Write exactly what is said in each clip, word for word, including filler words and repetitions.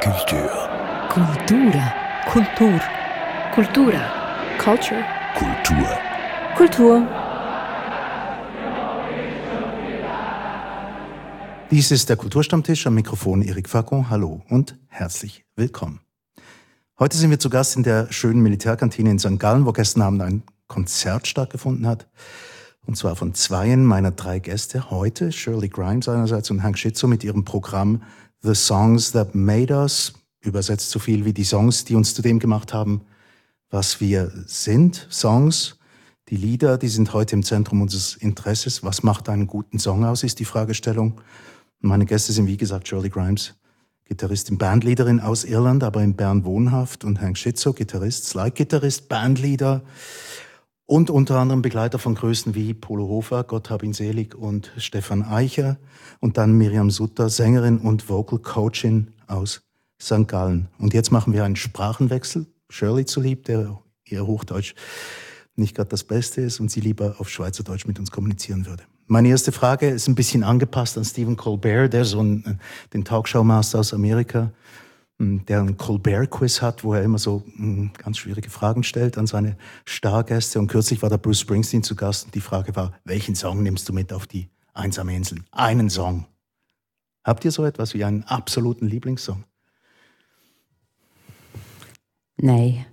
Kultur. Kultura. Kultur. Kultura. Culture. Kultur. Kultur. Dies ist der Kulturstammtisch, am Mikrofon Eric Facon. Hallo und herzlich willkommen. Heute sind wir zu Gast in der schönen Militärkantine in Sankt Gallen, wo gestern Abend ein Konzert stattgefunden hat. Und zwar von zweien meiner drei Gäste heute, Shirley Grimes einerseits und Hank Schitzow mit ihrem Programm The Songs That Made Us, übersetzt so viel wie die Songs, die uns zu dem gemacht haben, was wir sind. Songs, die Lieder, die sind heute im Zentrum unseres Interesses. Was macht einen guten Song aus, ist die Fragestellung. Meine Gäste sind, wie gesagt, Shirley Grimes, Gitarristin, Bandleaderin aus Irland, aber in Bern wohnhaft, und Hank Schitzow, Gitarrist, Slide-Gitarrist, Bandleader und unter anderem Begleiter von Größen wie Polo Hofer, Gott hab ihn selig, und Stefan Eicher, und dann Miriam Sutter, Sängerin und Vocal Coachin aus Sankt Gallen. Und jetzt machen wir einen Sprachenwechsel, Shirley zulieb, der ihr Hochdeutsch nicht gerade das Beste ist und sie lieber auf Schweizerdeutsch mit uns kommunizieren würde. Meine erste Frage ist ein bisschen angepasst an Stephen Colbert, der so einen, den Talkshow-Master aus Amerika, der einen Colbert-Quiz hat, wo er immer so ganz schwierige Fragen stellt an seine Stargäste. Und kürzlich war da Bruce Springsteen zu Gast und die Frage war, welchen Song nimmst du mit auf die einsame Insel? Einen Song. Habt ihr so etwas wie einen absoluten Lieblingssong? Nein.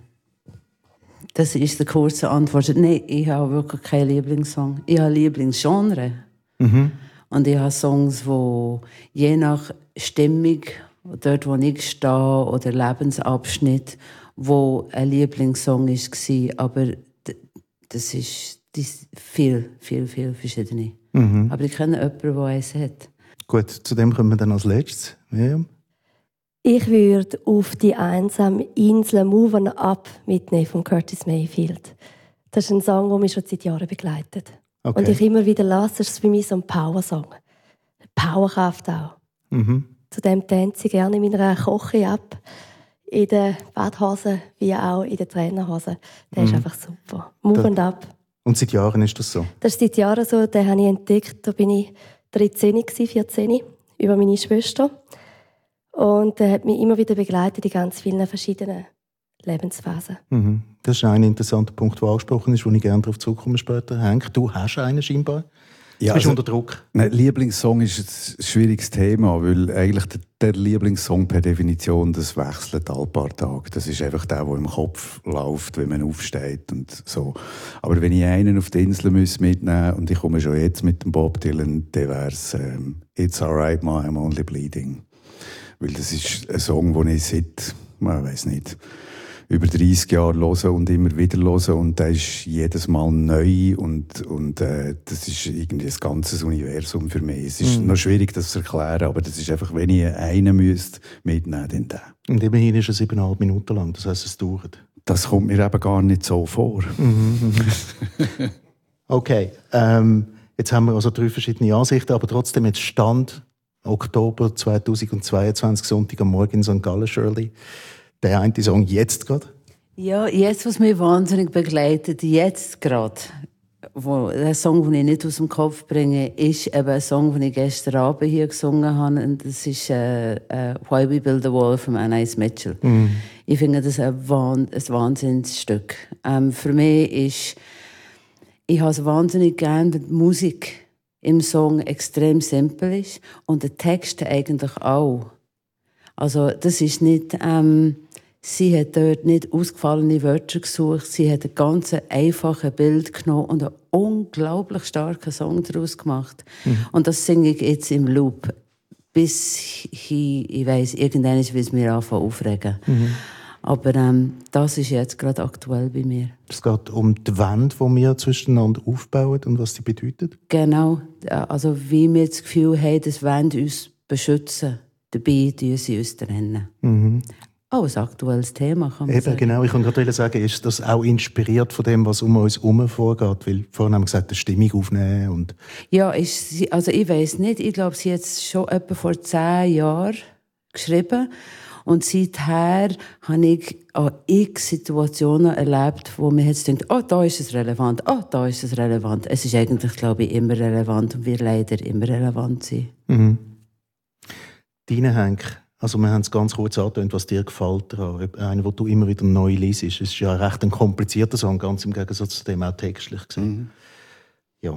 Das ist die kurze Antwort. Nein, ich habe wirklich keinen Lieblingssong. Ich habe Lieblingsgenre. Mhm. Und ich habe Songs, die je nach Stimmung, dort wo ich stehe, oder Lebensabschnitt, wo ein Lieblingssong war. Aber das ist, das ist viel, viel, viel verschiedene. Mhm. Aber ich kenne jemanden, der eins hat. Gut, zu dem kommen wir dann als letztes. Miriam? Ich würde auf die einsame Insel «Movin' Up» mitnehmen von Curtis Mayfield. Das ist ein Song, der mich schon seit Jahren begleitet. Okay. Und ich immer wieder lasse, das ist für mich so ein Power-Song. Powerkraft auch. Mhm. Zudem tanze ich gerne in meiner Koche ab. In den Badhosen wie auch in den Trainerhosen. Der mhm. ist einfach super. «Movin' Up». Und seit Jahren ist das so? Das ist seit Jahren so. Den habe ich entdeckt. Da bin ich dreizehn, vierzehn, über meine Schwester. Und er hat mich immer wieder begleitet in ganz vielen verschiedenen Lebensphasen. Mhm. Das ist ein interessanter Punkt, der angesprochen ist, wo ich gerne darauf zurückkomme später. Hank, du hast einen scheinbar. Du ja, bist also, unter Druck. Nein, Lieblingssong ist ein schwieriges Thema, weil eigentlich der, der Lieblingssong per Definition, das wechselt alle paar Tage. Das ist einfach der, der im Kopf läuft, wenn man aufsteht und so. Aber wenn ich einen auf die Insel mitnehmen müsste, und ich komme schon jetzt mit dem Bob Dylan, dann wäre es ähm, «It's alright, ma, I'm only bleeding». Weil das ist ein Song, den ich seit, man weiss nicht, über dreißig Jahren höre und immer wieder höre. Und der ist jedes Mal neu. Und, und äh, das ist irgendwie ein ganzes Universum für mich. Es ist mhm. noch schwierig, das zu erklären, aber das ist einfach, wenn ich einen müsste, mitnehmen, dann der. Und immerhin ist er siebeneinhalb Minuten lang, das heisst, es dauert. Das kommt mir eben gar nicht so vor. Mhm, okay, ähm, jetzt haben wir also drei verschiedene Ansichten, aber trotzdem jetzt Stand Oktober zweitausendzweiundzwanzig, Sonntag am Morgen in Sankt Gallen, Shirley. Der eine Song jetzt gerade? Ja, jetzt, was mich wahnsinnig begleitet, jetzt gerade, wo, der Song, den ich nicht aus dem Kopf bringe, ist eben ein Song, den ich gestern Abend hier gesungen habe. Und das ist äh, äh, «Why We Build a Wall» von Anais Mitchell. Mm. Ich finde das ein, Wahn, ein Wahnsinnsstück. Ähm, für mich ist, ich habe es wahnsinnig gerne, wenn die Musik im Song extrem simpel ist und der Text eigentlich auch. Also das ist nicht, ähm, sie hat dort nicht ausgefallene Wörter gesucht, sie hat ein ganz einfaches Bild genommen und einen unglaublich starken Song daraus gemacht. Mhm. Und das singe ich jetzt im Loop, bis ich, ich weiss, irgendwann will es mir anfangen aufregen. Mhm. Aber ähm, das ist jetzt gerade aktuell bei mir. Es geht um die Wände, die wir zwischeneinander aufbauen und was sie bedeutet? Genau. Also wie wir das Gefühl haben, dass Wände uns beschützen. Dabei tun sie uns trennen. Mhm. Auch ein aktuelles Thema, kann man Eben, sagen. Genau. Ich kann gerade sagen, ist das auch inspiriert von dem, was um uns herum vorgeht? Weil vorhin haben wir gesagt, eine Stimmung aufnehmen. Und ja, ist, also ich weiss nicht. Ich glaube, sie hat es schon etwa vor zehn Jahren geschrieben. Und seither habe ich an x Situationen erlebt, wo man jetzt denkt, oh, da ist es relevant, oh, da ist es relevant. Es ist eigentlich, glaube ich, immer relevant und wir leider immer relevant sind. Mhm. Deine Hank, Also wir haben es ganz kurz angetönt, was dir gefällt daran. Einer, den du immer wieder neu liest. Es ist ja recht ein komplizierter Song, ganz im Gegensatz zu dem auch textlich gesehen. Mhm. Ja.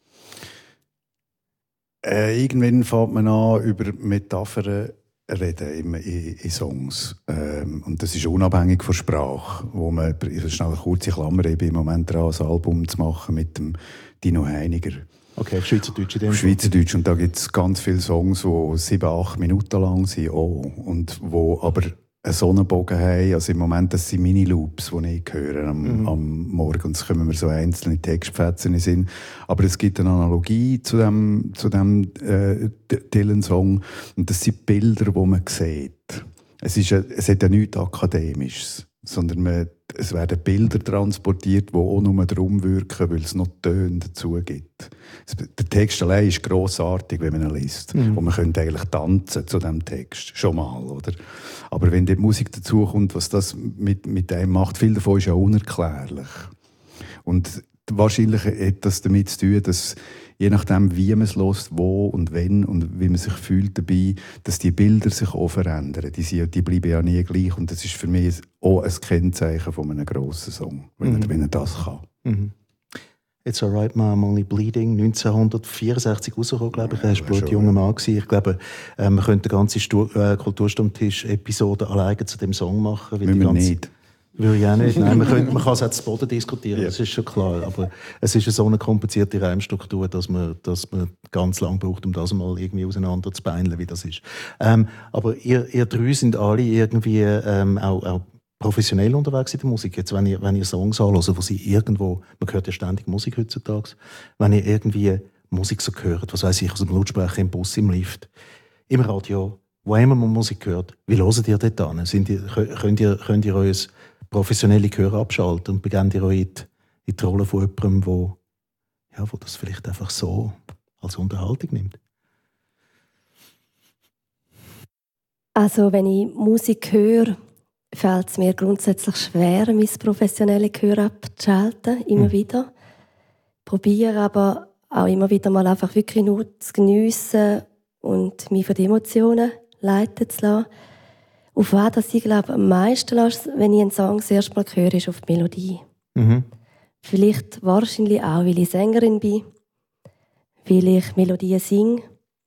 Äh, irgendwann fängt man an, über Metaphern reden in, in, in Songs. Ähm, und das ist unabhängig von Sprache. Wo man, schnell eine kurze Klammer, ich bin im Moment dran, ein Album zu machen mit dem Dino Heiniger. Okay, auf Schweizerdeutsch in dem Auf Schweizerdeutsch. Und da gibt es ganz viele Songs, die sieben, acht Minuten lang sind. Oh. Und wo aber einen Sonnenbogen haben. Also im Moment, das sind Mini-Loops, die ich höre am, mhm. am Morgen. Und es kommen mir so einzelne Textfetzen in den Sinn. Aber es gibt eine Analogie zu dem, zu dem äh, Dylan-Song. Und das sind Bilder, die man sieht. Es, ist, es hat ja nichts Akademisches. Sondern man, es werden Bilder transportiert, die auch nur darum wirken, weil es noch Töne dazu gibt. Der Text allein ist grossartig, wenn man ihn liest. Mhm. Und man könnte eigentlich tanzen zu diesem Text. Schon mal, oder? Aber wenn die Musik dazukommt, was das mit, mit einem macht, viel davon ist ja unerklärlich. Und wahrscheinlich hat das damit zu tun, dass je nachdem, wie man es hört, wo und wenn und wie man sich fühlt dabei, dass die Bilder sich auch verändern. Die, sind, die bleiben ja nie gleich. Und das ist für mich auch ein Kennzeichen von einem grossen Song, wenn, mhm. er, wenn er das kann. Mhm. «It's alright, Ma, I'm only bleeding», neunzehnhundertvierundsechzig rausgekommen, glaube ich. Er war ein blutjunger Mann. Ich glaube, äh, man könnte eine ganze Stu- äh, Kulturstammtisch-Episode alleine zu dem Song machen. Müssen wir nicht. Würde ich auch nicht. Nein, man, könnte, man kann es auch zu Boden diskutieren, ja. Das ist schon klar. Aber es ist so eine komplizierte Reimstruktur, dass man, dass man ganz lange braucht, um das mal irgendwie auseinander zu beineln, wie das ist. Ähm, aber ihr, ihr drei sind alle irgendwie ähm, auch, auch professionell unterwegs in der Musik. Jetzt, wenn ihr, wenn ihr Songs anhört, wo sie irgendwo, man hört ja ständig Musik heutzutage, wenn ihr irgendwie Musik so hört, was weiss ich, aus dem Lautsprecher im Bus, im Lift, im Radio, wo immer man Musik hört, wie hört ihr dort an? Sind ihr, könnt ihr, könnt ihr euch professionelle Gehör abschalten und beginnt ihr euch in die, in die Rolle von jemandem, wo, ja, wo das vielleicht einfach so als Unterhaltung nimmt? Also wenn ich Musik höre, fällt es mir grundsätzlich schwer, mein professionelles Gehör abzuschalten, immer mhm. wieder. Probiere aber auch immer wieder mal einfach wirklich nur zu geniessen und mich von den Emotionen leiten zu lassen. Auf was ich glaube, am meisten lasse, wenn ich einen Song das erste Mal höre, ist auf die Melodie. Mhm. Vielleicht wahrscheinlich auch, weil ich Sängerin bin, weil ich Melodien singe.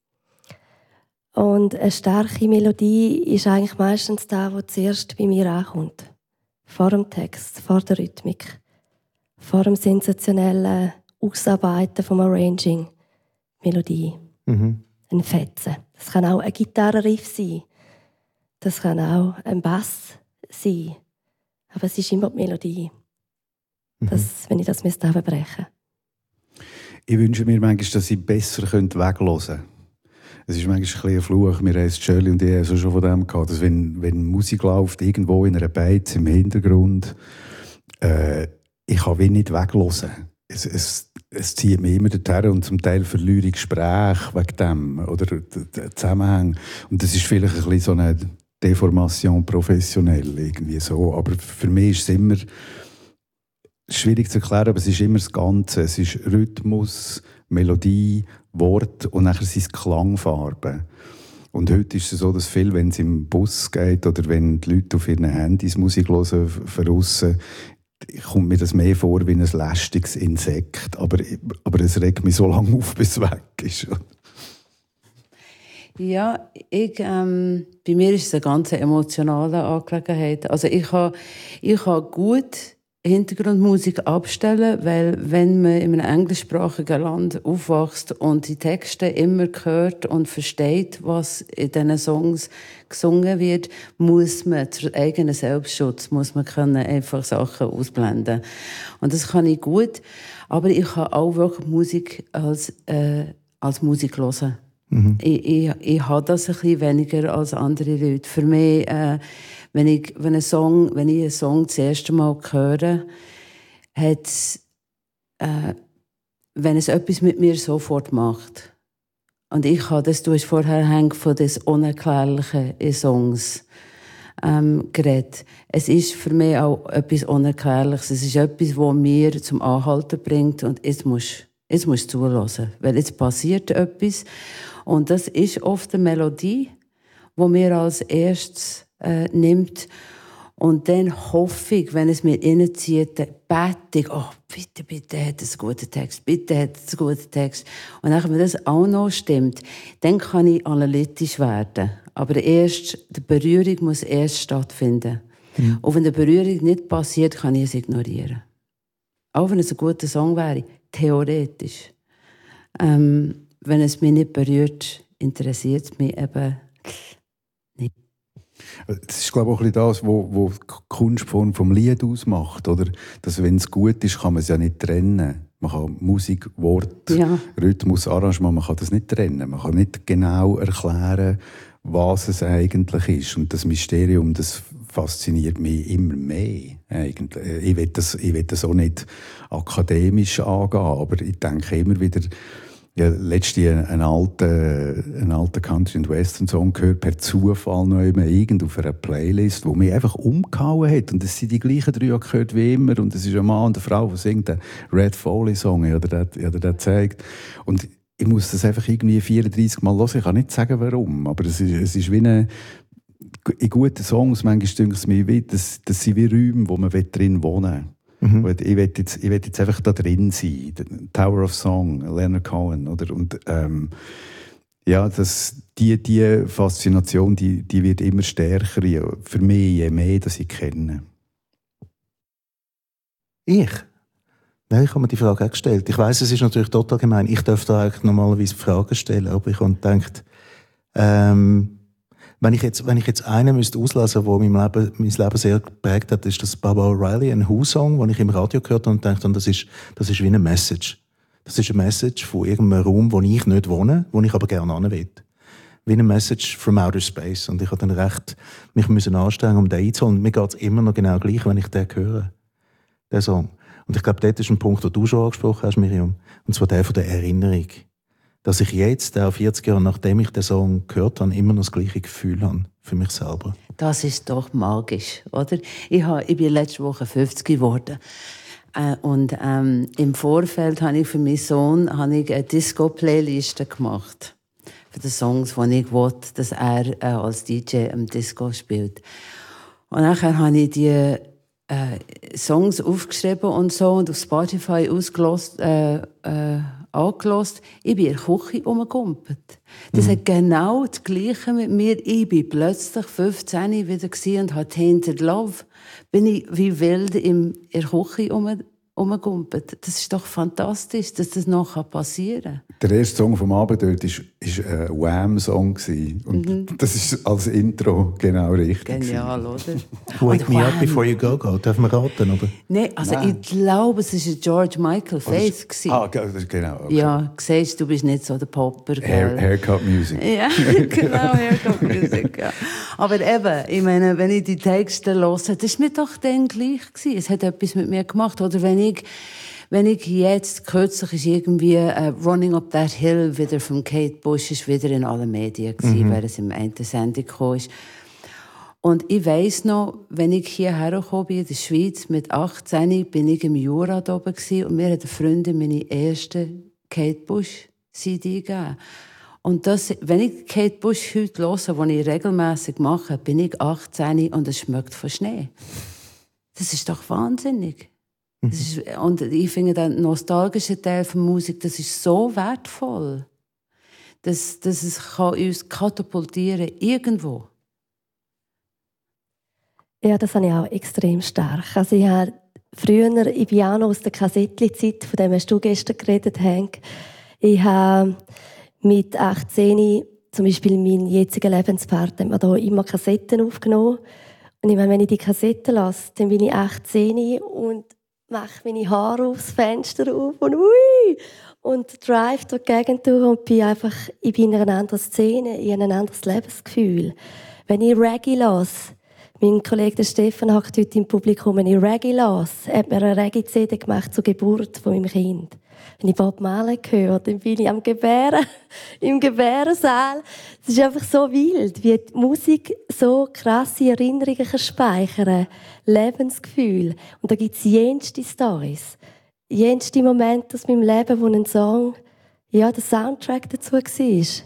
Und eine starke Melodie ist eigentlich meistens das, was zuerst bei mir ankommt. Vor dem Text, vor der Rhythmik, vor dem sensationellen Ausarbeiten vom Arranging. Melodie. Mhm. Ein Fetzen. Das kann auch ein Gitarrenriff sein. Das kann auch ein Bass sein. Aber es ist immer die Melodie. Das, mhm. Wenn ich das brechen müsste. Ich wünsche mir manchmal, dass ich besser weghören könnte. Es ist manchmal ein bisschen ein Fluch. Wir haben Shirley und ich haben schon von dem gehabt, dass wenn, wenn Musik läuft, irgendwo in einer Beiz im Hintergrund, äh, ich kann wie nicht weghören. Es, es, es zieht mich immer dorthin und zum Teil verliere ich Gespräche wegen dem oder den Zusammenhang. Und das ist vielleicht ein bisschen so eine Deformation professionell irgendwie so. Aber für mich ist es immer schwierig zu erklären, aber es ist immer das Ganze. Es ist Rhythmus, Melodie, Wort und nachher sind es Klangfarben. Und heute ist es so, dass viel, wenn es im Bus geht oder wenn die Leute auf ihren Handys Musik hören, von kommt mir das mehr vor wie ein lästiges Insekt. Aber, aber es regt mich so lange auf, bis es weg ist. Ja, ich, ähm, bei mir ist es eine ganz emotionale Angelegenheit. Also ich kann, ich kann gut Hintergrundmusik abstellen, weil wenn man in einem englischsprachigen Land aufwächst und die Texte immer hört und versteht, was in diesen Songs gesungen wird, muss man zur eigenen Selbstschutz muss man können einfach Sachen ausblenden. Und das kann ich gut, aber ich kann auch wirklich Musik als, äh, als Musik hören. Mhm. Ich, ich, ich habe das ein bisschen weniger als andere Leute. Für mich, äh, wenn ich, wenn, ein Song, wenn ich einen Song das erste Mal höre, hat es, äh, wenn es etwas mit mir sofort macht. Und ich habe das, du hast vorher von des Unerklärlichen in Songs ähm, geredet. Es ist für mich auch etwas Unerklärliches. Es ist etwas, das mir zum Anhalten bringt und jetzt musst Jetzt musst du zuhören, weil jetzt passiert etwas. Und das ist oft eine Melodie, wo mir als erstes äh, nimmt. Und dann hoffe ich, wenn es mir reinzieht, dann bete ich, oh, bitte, bitte hat es einen guten Text, bitte hat es einen guten Text. Und dann, wenn das auch noch stimmt, dann kann ich analytisch werden. Aber erst, die Berührung muss erst stattfinden. Mhm. Und wenn die Berührung nicht passiert, kann ich es ignorieren. Auch wenn es ein guter Song wäre, theoretisch. Ähm, wenn es mich nicht berührt, interessiert es mich eben nicht. Das ist, glaube ich, auch ein bisschen das, was die Kunstform vom Lied ausmacht. Oder? Dass, wenn es gut ist, kann man es ja nicht trennen. Man kann Musik, Wort, ja. Rhythmus, Arrangement, man kann das nicht trennen. Man kann nicht genau erklären, was es eigentlich ist. Und das Mysterium, das fasziniert mich immer mehr. Eigentlich. Ich will das, ich will das auch nicht akademisch angehen, aber ich denke immer wieder, ja, letztens einen alten, einen alten Country- und Western-Song gehört, per Zufall noch immer irgend auf einer Playlist, die mich einfach umgehauen hat. Und es sind die gleichen drei gehört wie immer. Und es ist ein Mann und eine Frau, die singt den Red Foley-Song, ich habe dir den gezeigt. Und ich muss das einfach irgendwie vierunddreißig Mal hören. Ich kann nicht sagen, warum. Aber es ist, es ist wie eine, in guten Songs, manchmal denke ich mir, wie, das, das sind wie Räume, wo man drin wohnen will. Mhm. Ich will jetzt, ich will jetzt einfach da drin sein. Tower of Song, Leonard Cohen, oder? Und, ähm, ja, das, die, die Faszination, die, die wird immer stärker, für mich, je mehr, dass ich kenne. Ich? Nein, ich habe mir die Frage auch gestellt. Ich weiss, es ist natürlich total gemein. Ich darf da eigentlich normalerweise Fragen stellen, aber ich habe gedacht, ähm, Wenn ich jetzt, wenn ich jetzt einen müsste auslassen, der mein Leben, mein Leben sehr geprägt hat, ist das Baba O'Reilly, ein Who-Song, den ich im Radio gehört habe und dachte, das ist, das ist wie eine Message. Das ist eine Message von irgendeinem Raum, wo ich nicht wohne, wo ich aber gerne hin will. Wie eine Message from outer space. Und ich habe dann recht mich müssen anstrengen, um den einzuholen. Und mir geht es immer noch genau gleich, wenn ich den höre. Den Song. Und ich glaube, dort ist ein Punkt, den du schon angesprochen hast, Miriam. Und zwar der von der Erinnerung. Dass ich jetzt, auch vierzig Jahre nachdem ich den Song gehört habe, immer noch das gleiche Gefühl habe für mich selber. Das ist doch magisch, oder? Ich, habe, ich bin letzte Woche fünfzig geworden. Äh, und ähm, im Vorfeld habe ich für meinen Sohn habe ich eine Disco-Playliste gemacht. Für die Songs, die ich will, dass er äh, als D J am Disco spielt. Und nachher habe ich die äh, Songs aufgeschrieben und so und auf Spotify ausgelost, äh, äh, angehört. Ich bin in der Küche rumgegumpelt. Das mhm. hat genau das Gleiche mit mir. Ich bin plötzlich fünfzehn wieder und hatte Tainted Love. Bin ich wie wild in der Küche rumgegumpelt. Das ist doch fantastisch, dass das noch passieren kann. Der erste Song vom Abend dort war ein Wham-Song. Und mhm. das ist als Intro genau richtig. Genial, oder? Wake me up before you go, go. Darf man raten, oder? Nein, also Nein. ich glaube, es war George Michael Faith. Ah, genau. Okay. Ja, siehst du, bist nicht so der Popper. Hair, Haircut Music. Ja, genau, Haircut Music, ja. Aber eben, ich meine, wenn ich die Texte höre, das war mir doch dann gleich gewesen. Es hat etwas mit mir gemacht. Oder wenn ich Wenn ich jetzt, kürzlich ist irgendwie uh, Running Up That Hill wieder von Kate Bush, ist wieder in allen Medien gewesen, mhm. weil es im einen Sendung gekommen ist. Und ich weiss noch, wenn ich hierher gekommen bin, in der Schweiz, mit achtzehn, bin ich im Jura da oben gewesen, und mir hat eine Freundin meine erste Kate Bush C D gegeben. Und das, wenn ich Kate Bush heute höre, was ich regelmässig mache, bin ich achtzehn und es schmeckt von Schnee. Das ist doch wahnsinnig. Das ist, und ich finde, der nostalgische Teil von Musik, das ist so wertvoll, dass, dass es kann uns katapultieren irgendwo. Ja, das habe ich auch extrem stark. Also ich habe früher, ich bin auch noch aus der Kassettli-Zeit, von dem hast du gestern geredet, Hank. Ich habe mit achtzehn zum Beispiel meinen jetzigen Lebenspartner, hat mir da immer Kassetten aufgenommen. Und ich meine, wenn ich die Kassetten lasse, dann bin ich achtzehn und mache meine Haare aufs Fenster auf und ui! Und drive durch die Gegend durch und bin einfach, ich bin in einer anderen Szene, in ein anderes Lebensgefühl. Wenn ich Reggae lasse, mein Kollege Stefan hockt heute im Publikum, wenn ich Reggae lasse, hat mir eine Reggae-C D gemacht zur Geburt von meinem Kind. Wenn ich Bob Marley höre, dann bin ich am Gebären, im Gebärensaal. Es ist einfach so wild, wie die Musik so krasse Erinnerungen kann speichern, Lebensgefühl. Und da gibt es jenste Storys, jenste Momente aus meinem Leben, wo ein Song, ja, der Soundtrack dazu war.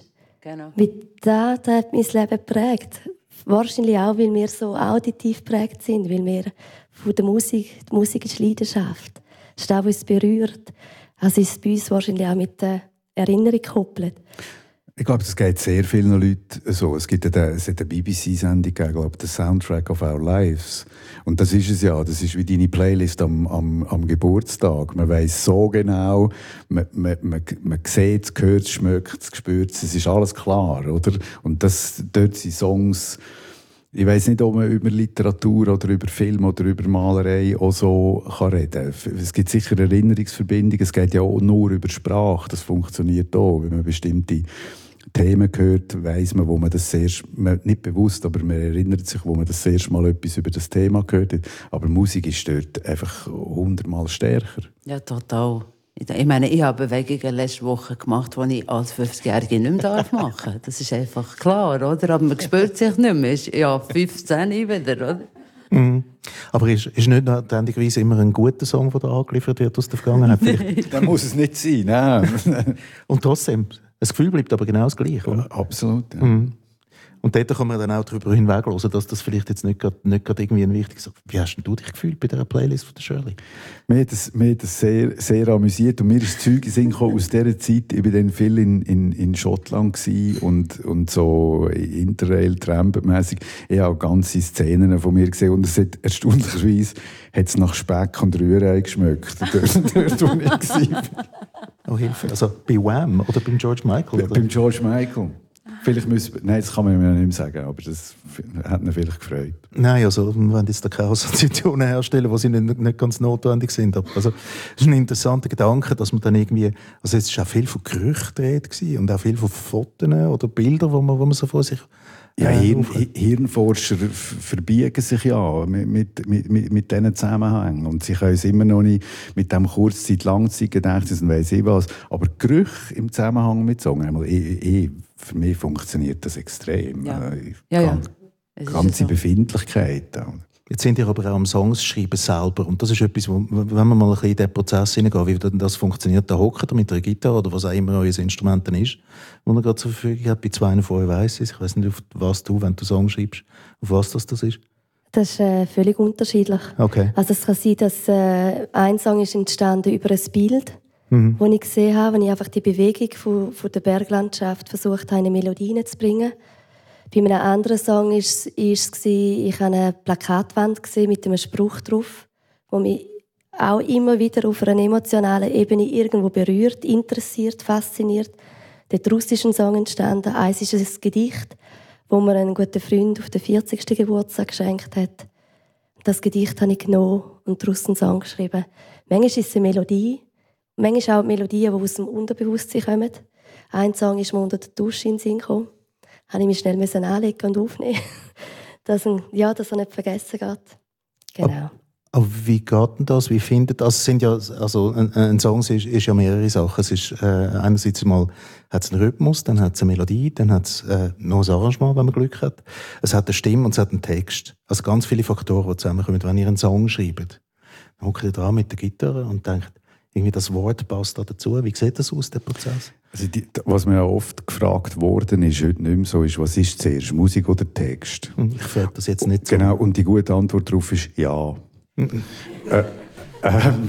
genau. Wie das, das hat mein Leben geprägt. Wahrscheinlich auch, weil wir so auditiv geprägt sind, weil wir von der Musik, die Musik ist Leidenschaft. Das ist das, was uns berührt. Also ist es bei uns wahrscheinlich auch mit der Erinnerung gekoppelt. Ich glaube, es geht sehr vielen Leuten so. Es gibt eine, es hat eine B B C-Sendung gegeben, glaube ich, «The Soundtrack of Our Lives». Und das ist es ja. Das ist wie deine Playlist am, am, am Geburtstag. Man weiss so genau, man, man, man, man sieht es, hört es, schmeckt es, spürt es. Es ist alles klar, oder? Und das, dort sind Songs, ich weiss nicht, ob man über Literatur oder über Film oder über Malerei auch so kann reden kann. Es gibt sicher Erinnerungsverbindungen. Es geht ja auch nur über Sprache. Das funktioniert auch, wenn man bestimmte Themen gehört, weiss man, wo man das erst, man, nicht bewusst, aber man erinnert sich, wo man das erste Mal etwas über das Thema gehört hat. Aber Musik ist dort einfach hundertmal stärker. Ja, total. Ich meine, ich habe Bewegungen letzte Woche gemacht, die ich als fünfzigjährige nicht mehr machen darf. Das ist einfach klar, oder? Aber man spürt sich nicht mehr. Ja, fünfzehn wieder, oder? Mhm. Aber ist, ist nicht notwendigerweise immer ein guter Song, der da angeliefert wird aus der Vergangenheit? Dann muss es nicht sein, nein. Und trotzdem, das Gefühl bleibt aber genau das Gleiche, oder? Ja, absolut, ja. Mhm. Und dort kann man dann auch darüber hinweghören, dass das vielleicht jetzt nicht gerade, nicht gerade irgendwie ein wichtiges... Wie hast denn du dich gefühlt bei dieser Playlist von der Shirley? Mir hat das, mir hat das sehr, sehr amüsiert. Und mir ist das Zeug in Sinn gekommen aus dieser Zeit. Ich war dann viel in, in, in Schottland und, und so Interrail-Tramp-mässig. Ich habe ganze Szenen von mir gesehen. Und es hat erstaunlicherweise hat es nach Speck und Rührei geschmeckt. dort, dort, wo ich war. Oh, Hilfe. Also bei Wham oder beim George Michael? Oder? Beim George Michael. Vielleicht müssen, nein, das kann man mir nicht mehr sagen, aber das hat ihn vielleicht gefreut. Nein, also wir wollen jetzt da keine Assoziationen herstellen, die nicht, nicht ganz notwendig sind. Aber also, es ist ein interessanter Gedanke, dass man dann irgendwie, also es war auch viel von Gerüchten rede und auch viel von Fotos oder Bildern, wo man, wo man so vor sich... Ja, Hirn, Hirnforscher verbiegen sich ja mit, mit, mit, mit diesen Zusammenhängen. Und sie können es immer noch nicht mit dem Kurzzeit-, Langzeitgedächtnis und weiss ich was. Aber Gerüche im Zusammenhang mit Songs, ich, ich, für mich funktioniert das extrem. Ja. Ich, ja, ja. Ganze So. Befindlichkeit. Jetzt sind ihr aber auch am Songs schreiben selber. Und das ist etwas, wo, wenn man mal ein bisschen in den Prozess hineingehen, wie das funktioniert, da hockt ihr mit einer Gitarre oder was auch immer euer Instrument dann ist, wo ihr gerade zur Verfügung habt. Bei zwei von euch weiss ich. Ich weiss nicht, auf was du, wenn du Songs schreibst, auf was das, das ist. Das ist äh, völlig unterschiedlich. Okay. Also es kann sein, dass äh, ein Song ist entstanden über ein Bild, Mhm. das ich gesehen habe, wenn ich einfach die Bewegung von, von der Berglandschaft versucht habe, eine Melodie reinzubringen. Bei einem anderen Song war es, ich habe eine Plakatwand gesehen mit einem Spruch drauf, der mich auch immer wieder auf einer emotionalen Ebene irgendwo berührt, interessiert, fasziniert. Daraus ist ein Song entstanden. Eins ist ein Gedicht, das mir ein guter Freund auf den vierzigsten Geburtstag geschenkt hat. Das Gedicht habe ich genommen und daraus einen Song geschrieben. Manchmal ist es eine Melodie, manchmal auch Melodien, die aus dem Unterbewusstsein kommen. Ein Song ist mir unter der Dusche in den Sinn gekommen. Da musste ich mich schnell anlegen und aufnehmen, dass, ein, ja, dass er nicht vergessen geht. Genau. Aber wie geht denn das? Wie findet das? Es sind ja, also ein, ein Song ist, ist ja mehrere Sachen. Es ist äh, einerseits mal hat es einen Rhythmus, dann hat es eine Melodie, dann hat es äh, noch ein Arrangement, wenn man Glück hat. Es hat eine Stimme und es hat einen Text. Also ganz viele Faktoren, die zusammenkommen. Wenn ihr einen Song schreibt, dann hockt ihr dran mit der Gitarre und denkt, irgendwie das Wort passt da dazu. Wie sieht das aus, der Prozess? Also die, was mir ja oft gefragt worden ist, heute nicht mehr so, ist, was ist zuerst, Musik oder Text? Ich frage das jetzt nicht so. Genau, und die gute Antwort darauf ist ja. äh, ähm,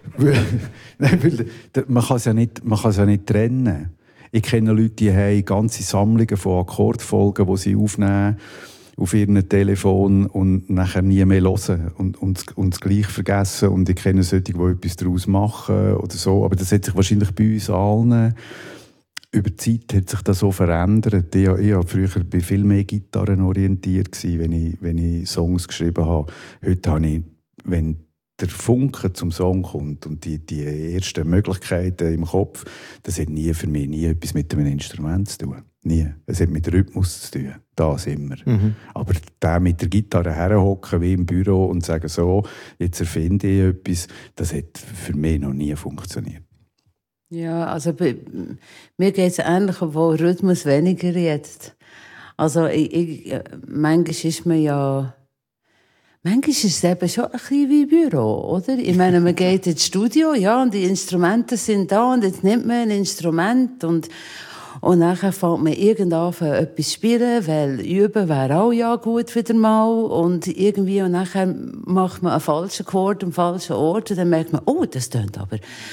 Nein, weil, man kann es ja nicht, man kann es ja nicht trennen. Ich kenne Leute, die haben ganze Sammlungen von Akkordfolgen, die sie aufnehmen auf ihrem Telefon und nachher nie mehr hören und, und, und das gleich vergessen. Und ich kenne solche, die etwas daraus machen oder so. Aber das hat sich wahrscheinlich bei uns allen über die Zeit hat sich das so verändert. Ich, ich war früher bei viel mehr Gitarren orientiert, wenn ich, wenn ich Songs geschrieben habe. Heute habe ich, wenn der Funke zum Song kommt und die, die ersten Möglichkeiten im Kopf, das hat nie für mich nie etwas mit einem Instrument zu tun. Nie. Es hat mit Rhythmus zu tun. Das immer. Mhm. Aber der mit der Gitarre herhocken wie im Büro und sagen so, jetzt erfinde ich etwas, das hat für mich noch nie funktioniert. Ja, also bei, mir geht es ähnlich, obwohl Rhythmus weniger jetzt. Also ich, ich, manchmal ist man ja... Manchmal ist es eben schon ein bisschen wie Büro, oder? Ich meine, man geht ins Studio, ja, und die Instrumente sind da und jetzt nimmt man ein Instrument und, Und dann fängt man irgendwann an, etwas zu spielen, weil üben wäre auch ja gut wieder mal. Und irgendwie, und dann macht man einen falschen Akkord am falschen Ort. Und dann merkt man, oh, das tönt aber.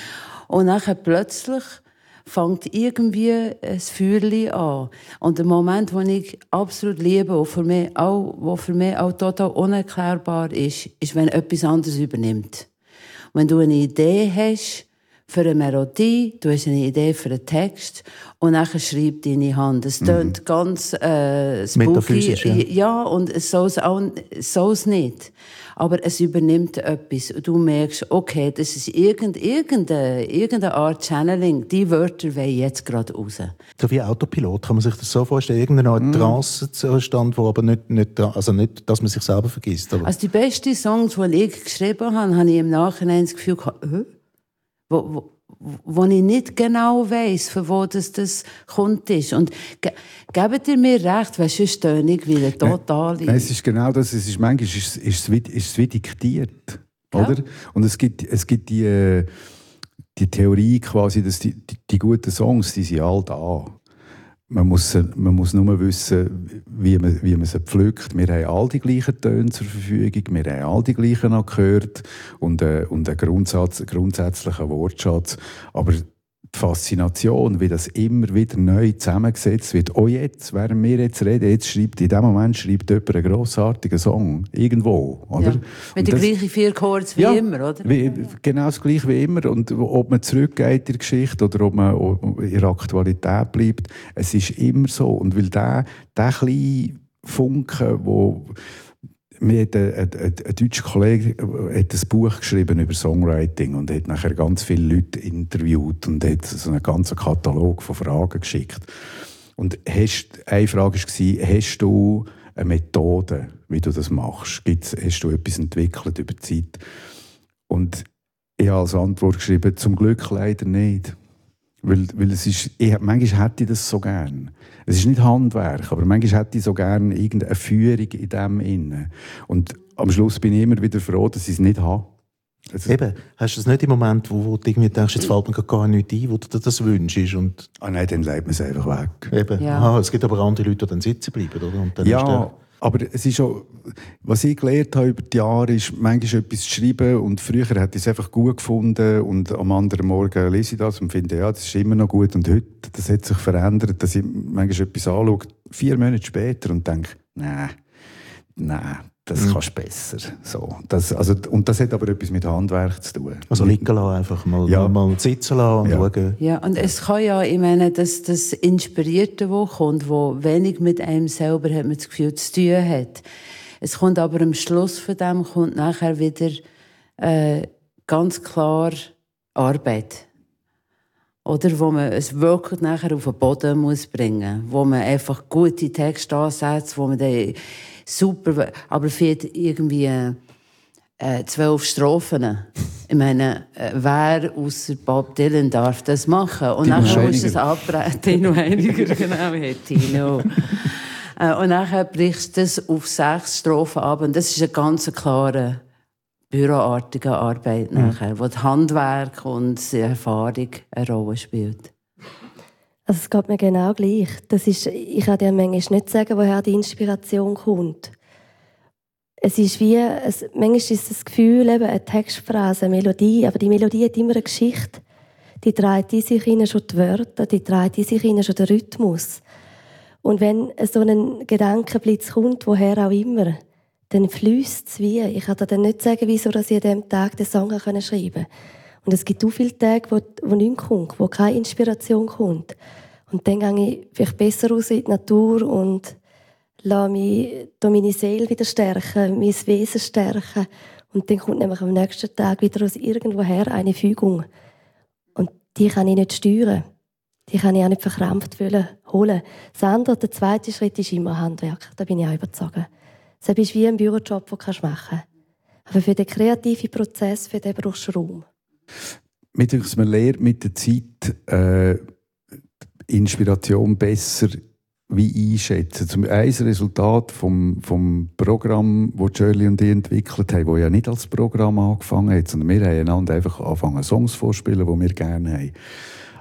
Und dann plötzlich fängt irgendwie ein Feuerchen an. Und der Moment, den ich absolut liebe, und für mich auch, wo für mich auch total unerklärbar ist, ist, wenn etwas anderes übernimmt. Wenn du eine Idee hast für eine Melodie, du hast eine Idee für einen Text, und dann schreibt deine Hand. Es tönt mhm. ganz äh, spooky. Ja. ja, und es soll es auch soll's nicht. Aber es übernimmt etwas. Und du merkst, okay, das ist irgend, irgendeine, irgendeine Art Channeling. Die Wörter wollen jetzt gerade raus. So wie Autopilot, kann man sich das so vorstellen? Irgendeine Art mm. Trance-Zustand, wo aber nicht, nicht, also nicht, dass man sich selber vergisst. Aber. Also die besten Songs, die ich geschrieben habe, habe ich im Nachhinein das Gefühl gehabt, äh, wo, wo, wo ich nicht genau weiss, von wo das, das kommt. Ist. Und ge- gebt ihr mir recht, weil sonst töne ich wie eine totale... Nein, es ist genau das. Es ist, manchmal ist, ist, ist, es, wie, ist es wie diktiert. Ja. Oder? Und es gibt, es gibt die, die Theorie quasi, dass die, die, die guten Songs, die sind all da. Man muss, man muss nur wissen, wie man, wie man sie pflückt. Wir haben all die gleichen Töne zur Verfügung, wir haben all die gleichen gehört und, äh, und einen Grundsatz, grundsätzlichen Wortschatz. Aber die Faszination, wie das immer wieder neu zusammengesetzt wird, auch jetzt, während wir jetzt reden, jetzt schreibt, in dem Moment schreibt jemand einen grossartigen Song. Irgendwo, oder? Ja, mit den gleichen vier Chords wie ja, immer, oder? Wie, genau das Gleiche wie immer. Und ob man zurückgeht in der Geschichte oder ob man in der Aktualität bleibt, es ist immer so. Und weil der, der kleine Funke, wo mir hat ein, ein, ein deutscher Kollege hat ein Buch geschrieben über Songwriting und hat nachher ganz viele Leute interviewt und hat so einen ganzen Katalog von Fragen geschickt. Und hast, eine Frage war, hast du eine Methode, wie du das machst? Gibt's, hast du etwas entwickelt über die Zeit? Und ich habe als Antwort geschrieben, zum Glück leider nicht. Weil, weil es ist, ich, manchmal hätte ich das so gern. Es ist nicht Handwerk, aber manchmal hätte ich so gern irgendeine Führung in dem innen. Und am Schluss bin ich immer wieder froh, dass ich es nicht habe. Also, eben, hast du es nicht im Moment, wo, wo du irgendwie denkst, jetzt fällt mir gar nichts ein, wo du dir das wünschst? Und ah nein, dann leitet man es einfach weg. Eben. Ja. Aha, es gibt aber andere Leute, die dann sitzen bleiben, oder? Und dann ja, aber es ist auch, was ich gelernt habe über die Jahre, ist manchmal etwas zu schreiben und früher hätte ich es einfach gut gefunden und am anderen Morgen lese ich das und finde, ja, das ist immer noch gut und heute, das hat sich verändert, dass ich manchmal etwas anschaue, vier Monate später und denke, nein, nein, das mhm. kannst du besser. So, das, also, und das hat aber etwas mit Handwerk zu tun. Also liegen lassen, einfach mal, ja. mal sitzen lassen und ja. schauen. Ja, und es kann ja, ich meine, dass das Inspirierte, das kommt, wo wenig mit einem selber hat, man das Gefühl zu tun hat. Es kommt aber am Schluss von dem kommt nachher wieder äh, ganz klar Arbeit. Oder wo man es wirklich nachher auf den Boden muss bringen muss. Wo man einfach gute Texte ansetzt, wo man dann super, aber für irgendwie äh, zwölf Strophen. Ich meine, äh, wer außer Bob Dylan darf das machen? Und dann musst du es abbrechen. Tino Heiniger, genau, Tino. äh, und dann brichst du das auf sechs Strophen ab. Und das ist eine ganz klare, büroartige Arbeit mhm. nachher, wo das Handwerk und die Erfahrung eine Rolle spielt. Also es geht mir genau gleich. Das ist, ich kann dir manchmal nicht sagen, woher die Inspiration kommt. Es ist wie, es, manchmal ist es das Gefühl, eben eine Textphrase, eine Melodie, aber die Melodie hat immer eine Geschichte. Die trägt in sich hinein schon die Wörter, die trägt in sich hinein schon den Rhythmus. Und wenn so ein Gedankenblitz kommt, woher auch immer, dann fließt es wie. Ich kann dir dann nicht sagen, wieso dass ich an diesem Tag den Song schreiben konnte. Und es gibt auch viele Tage, wo, wo nichts kommt, wo keine Inspiration kommt. Und dann gehe ich vielleicht besser raus in die Natur und lasse mich durch meine Seele wieder stärken, mein Wesen stärken. Und dann kommt nämlich am nächsten Tag wieder aus irgendwoher eine Fügung. Und die kann ich nicht steuern. Die kann ich auch nicht verkrampft holen. Das andere, der zweite Schritt ist immer Handwerk. Da bin ich auch überzeugt. Das ist wie ein Bürojob, den du machen kannst. Aber für den kreativen Prozess, für den brauchst du Raum. Mir denke, man lernt mit der Zeit äh, Inspiration besser wie einschätzen. Zum ein Resultat vom, vom Programm, das Shirley und ich entwickelt haben, das ja nicht als Programm angefangen hat, sondern wir haben einander einfach angefangen, Songs vorspielen, die wir gerne haben.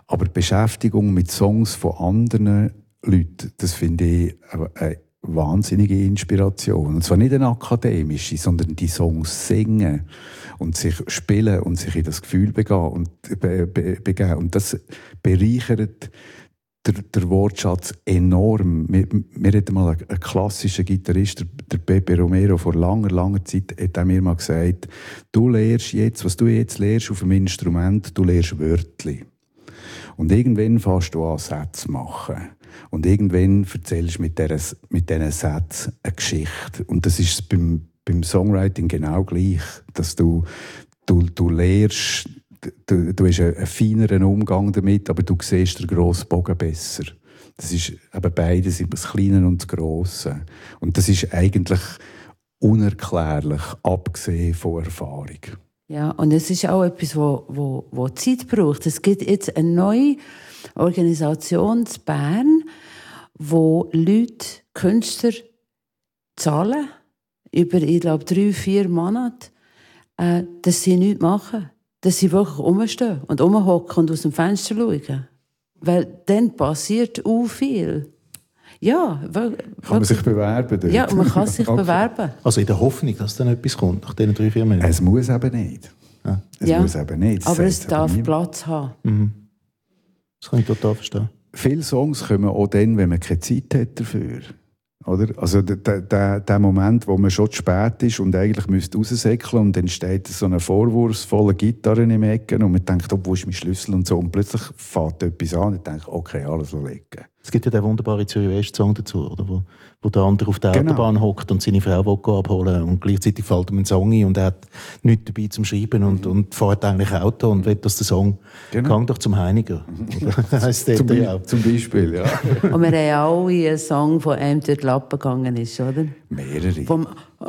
Aber die Beschäftigung mit Songs von anderen Leuten, das finde ich eine wahnsinnige Inspiration. Und zwar nicht eine akademische, sondern die Songs singen und sich spielen und sich in das Gefühl begeben und, be, be, begeben. Und das bereichert der, der Wortschatz enorm. Wir, wir hatten mal einen, einen klassischen Gitarrist, der, der Pepe Romero, vor langer, langer Zeit, hat er mir mal gesagt, du lernst jetzt, was du jetzt lernst auf dem Instrument, du lernst Wörtli. Und irgendwann fängst du an, Sätze zu machen. Und irgendwann erzählst du mit, dieser, mit diesen Sätzen eine Geschichte. Und das ist beim, beim Songwriting genau gleich. Dass du, du, du lernst, du, du hast einen, einen feineren Umgang damit, aber du siehst den grossen Bogen besser. Das ist eben beides, das Kleine und das Grosse. Und das ist eigentlich unerklärlich, abgesehen von Erfahrung. Ja, und es ist auch etwas, wo, wo, wo Zeit braucht. Es gibt jetzt eine neue Organisation in Bern, wo Leute, Künstler zahlen, über, ich glaube, drei, vier Monate, äh, dass sie nichts machen. Dass sie wirklich rumstehen und rumhocken und aus dem Fenster schauen. Weil dann passiert auch viel. Ja, weil, kann man sich bewerben dort? Ja, man kann sich okay. bewerben. Also in der Hoffnung, dass dann etwas kommt, nach diesen drei, vier Minuten? Es muss eben nicht. Ja. Es ja. muss eben nicht. Das aber es darf aber Platz haben. Mhm. Das kann ich total verstehen. Viele Songs kommen auch dann, wenn man keine Zeit hat dafür. Oder? Also der, der, der Moment, wo man schon zu spät ist und eigentlich müsste raussäckeln und dann steht so eine vorwurfsvolle Gitarre im Ecken und man denkt, oh, wo ist mein Schlüssel und so. Und plötzlich fährt etwas an und ich denke, okay, alles legen. Es gibt ja den wunderbaren Zürich-West-Song dazu, oder? Wo, wo der andere auf der genau. Autobahn hockt und seine Frau will abholen und gleichzeitig fällt ihm ein Song ein und er hat nichts dabei zum Schreiben und, mhm. und fährt eigentlich Auto und will, dass der Song genau. «Gang doch zum Heiniger». Heisst der zum, Be- auch. zum Beispiel, ja. Und wir haben alle einen Song, der einem durch die Lappen gegangen ist, oder? Mehrere. Vom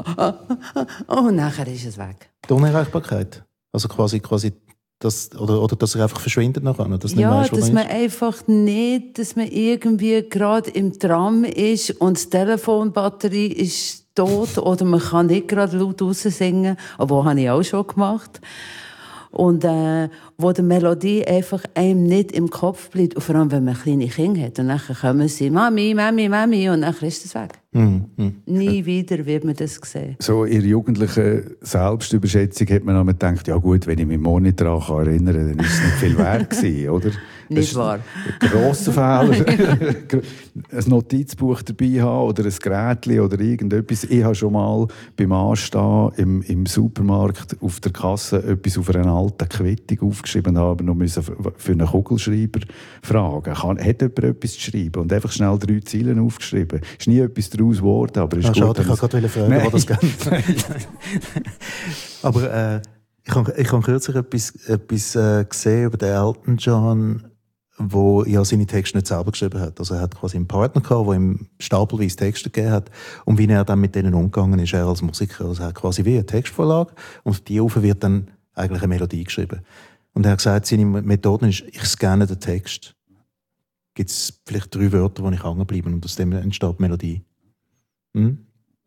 oh, nachher ist es weg. Die Unerreichbarkeit. Also quasi, quasi das, oder, oder dass er einfach verschwindet nachher. Dass ja, weißt, dass man, man einfach nicht, dass man irgendwie gerade im Tram ist und die Telefonbatterie ist tot oder man kann nicht gerade laut raus singen, aber das habe ich auch schon gemacht. Und äh, wo die Melodie einfach einem nicht im Kopf bleibt, und vor allem, wenn man kleine Kinder hat. Und dann kommen sie, Mami, Mami, Mami, und dann ist es weg. Mm, mm. Nie wieder wird man das sehen. So in der jugendlichen Selbstüberschätzung hat man dann gedacht, ja gut, wenn ich mich morgen nicht daran erinnern kann, dann ist es nicht viel wert gewesen, oder? Nicht wahr. Ein grosser Fehler. Ein Notizbuch dabei haben oder ein Gerät oder irgendetwas. Ich habe schon mal beim Anstehen im, im Supermarkt auf der Kasse etwas auf einer alten Quittung aufgeschrieben, aber noch müssen für einen Kugelschreiber fragen. Kann, hat jemand etwas zu schreiben? Und einfach schnell drei Zeilen aufgeschrieben. Ist nie etwas daraus geworden, aber ist ah, gut. Schade, ich wollte gerade fragen, wo das geht. Aber äh, ich habe ich hab kürzlich etwas, etwas äh, gesehen über den Elton John, wo ja seine Texte nicht selber geschrieben hat. Also er hat quasi einen Partner gehabt, der ihm stapelweise Texte gegeben hat. Und wie er dann mit denen umgegangen ist, er als Musiker. Also er hat quasi wie eine Textvorlage und auf die Ufer wird dann eigentlich eine Melodie geschrieben. Und er hat gesagt, seine Methode ist, ich scanne den Text. Gibt es vielleicht drei Wörter, wo ich hängen bleibe und aus dem entsteht Melodie. Hm?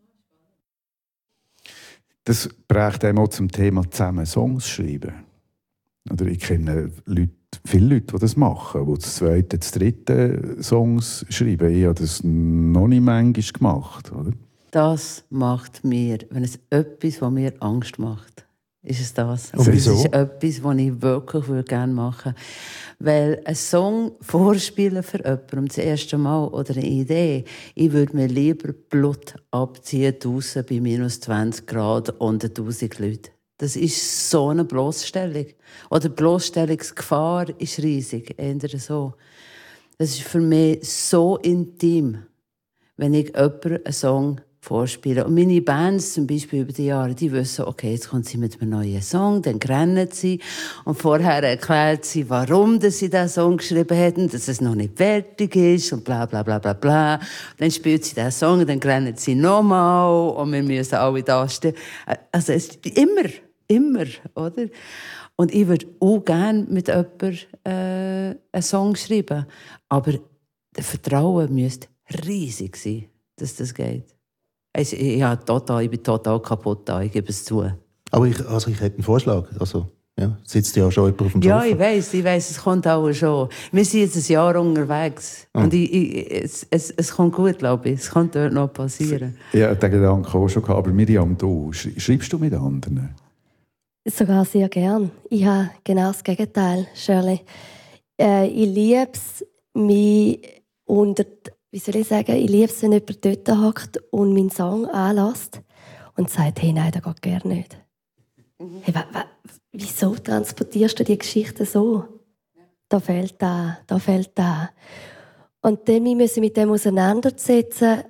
Das prägt einem auch zum Thema zusammen Songs schreiben. Oder ich kenne Leute, viele Leute, die das machen, die das zweite, das dritte Songs schreiben. Ich habe das noch nicht manchmal gemacht. Oder? Das macht mir, wenn es etwas, was mir Angst macht, ist es das. Und wieso? Das ist etwas, was ich wirklich gerne machen würde. Weil ein Song vorspielen für jemanden das erste Mal oder eine Idee, ich würde mir lieber Blut abziehen draussen bei minus zwanzig Grad und tausend Leuten. Das ist so eine Bloßstellung. Oder die Bloßstellungsgefahr ist riesig, eher so. Das ist für mich so intim, wenn ich jemandem einen Song vorspiele. Und meine Bands zum Beispiel über die Jahre, die wissen, okay, jetzt kommt sie mit einem neuen Song, dann rennen sie und vorher erklärt sie, warum sie diesen Song geschrieben haben, dass es noch nicht fertig ist und bla bla bla bla bla. Dann spielt sie diesen Song und dann rennen sie nochmal und wir müssen alle da stehen. Also es ist immer, immer, oder? Und ich würde auch gerne mit jemandem äh, einen Song schreiben, aber das Vertrauen müsste riesig sein, dass das geht. Also, ich, ja, total, ich bin total kaputt da, ich gebe es zu. Aber ich, also ich hätte einen Vorschlag. Also, Ja, sitzt ja auch schon jemand auf dem Ja, Sofa. ich weiss, ich weiss, es kommt auch schon. Wir sind jetzt ein Jahr unterwegs. Oh. Und ich, ich, es, es, es kommt gut, glaube ich. Es kann dort noch passieren. Ja, den Gedanken auch schon gehabt. Aber Miriam, du, schreibst du mit anderen? Sogar sehr gern. Ich habe genau das Gegenteil, Shirley. Äh, ich liebe es, mich unter, wie soll ich sagen, ich liebe es, wenn jemand dort hockt und meinen Song anlässt und sagt, hey, nein, das geht gerne nicht. Mhm. Hey, wa, wa, wieso transportierst du die Geschichte so? Da fehlt da, da fehlt da. Und dann müssen wir mit dem auseinandersetzen,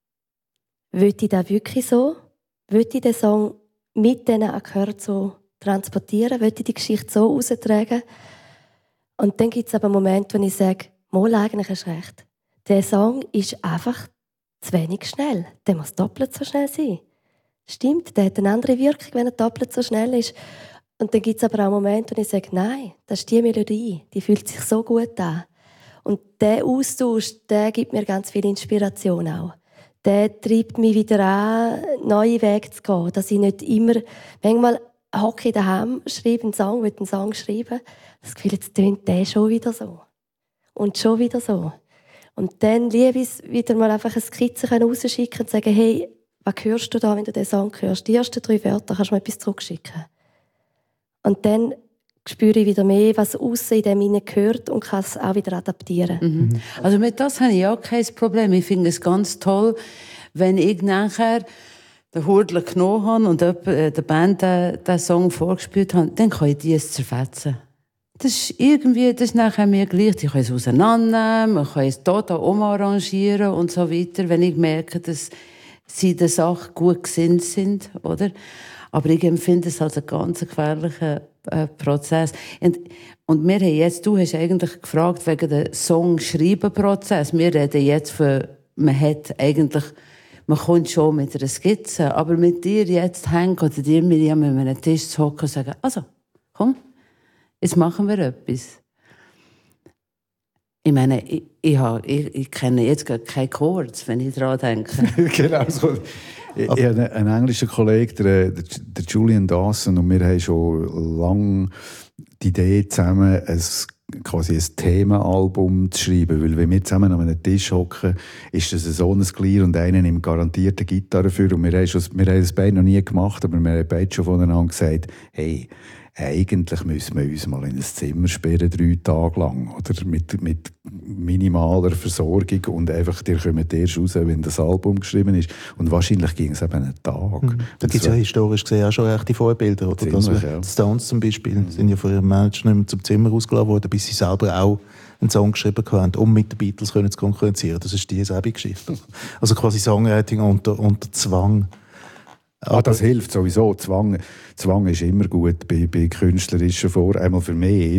will ich das wirklich so? Will ich den Song mit diesen Akkorden so transportieren? Will ich die Geschichte so raustragen? Und dann gibt es aber Momente, wo ich sage, mal, eigentlich hast du recht. Der Song ist einfach zu wenig schnell. Der muss doppelt so schnell sein. Stimmt, der hat eine andere Wirkung, wenn er doppelt so schnell ist. Und dann gibt es aber auch Momente, wo ich sage, nein, das ist die Melodie, die fühlt sich so gut an. Und der Austausch, der gibt mir ganz viel Inspiration auch. Der treibt mich wieder an, neue Wege zu gehen. Dass ich nicht immer, manchmal hocke ich daheim, schreibe einen Song, will einen Song schreiben. Das Gefühl, jetzt tönt der schon wieder so. Und schon wieder so. Und dann liebe ich es, wieder mal einfach eine Skizze rausschicken und sagen, hey, was hörst du da, wenn du den Song hörst? Die ersten drei Wörter kannst du mir etwas zurückschicken. Und dann spüre ich wieder mehr, was aussen in dem hinein gehört und kann es auch wieder adaptieren. Mhm. Also mit das habe ich auch kein Problem. Ich finde es ganz toll, wenn ich nachher den Hurdler genommen habe und der Band den, den Song vorgespielt habe, dann kann ich die zerfetzen. Das ist irgendwie, das ist nachher mir gleich. Ich kann es auseinandernehmen, man kann es total umarrangieren und so weiter, wenn ich merke, dass sie der Sache gut gesinnt sind, oder? Aber ich empfinde es als einen ganz gefährlichen äh, Prozess. Und, und wir haben jetzt, du hast eigentlich gefragt wegen dem Song-Schreiben-Prozess. Wir reden jetzt von, man hat eigentlich, man kommt schon mit einer Skizze, aber mit dir jetzt hängen oder dir, Miriam, an einem Tisch zu hocken und sagen, also, komm, jetzt machen wir etwas. Ich meine, ich, ich, habe, ich, ich kenne jetzt gar keine Chords, wenn ich daran denke. Genau so. Ich, ich habe einen englischen Kollegen, der, der Julian Dawson, und wir haben schon lange die Idee zusammen, ein, quasi ein Themenalbum zu schreiben. Weil wenn wir zusammen an einem Tisch hocken, ist das so ein Glied und einer nimmt garantiert eine Gitarre für. Und wir haben, schon, wir haben das beide noch nie gemacht, aber wir haben beide schon voneinander gesagt, hey, eigentlich müssen wir uns mal in ein Zimmer sperren, drei Tage lang, oder? Mit, mit minimaler Versorgung und einfach, ihr kommt erst raus, wenn das Album geschrieben ist. Und wahrscheinlich ging es eben einen Tag. Mhm. Da gibt es ja historisch gesehen auch schon echte Vorbilder, oder? Ziemlich, das, ja. Die Stones zum Beispiel mhm. sind ja von ihrem Manager nicht mehr zum Zimmer ausgelassen worden, bis sie selber auch einen Song geschrieben haben, um mit den Beatles zu konkurrenzieren. Das ist dieselbe Geschichte. Also quasi Songwriting unter, unter Zwang. Ah, das hilft sowieso. Zwang, Zwang ist immer gut bei, bei künstlerischen Vor. Einmal für mich.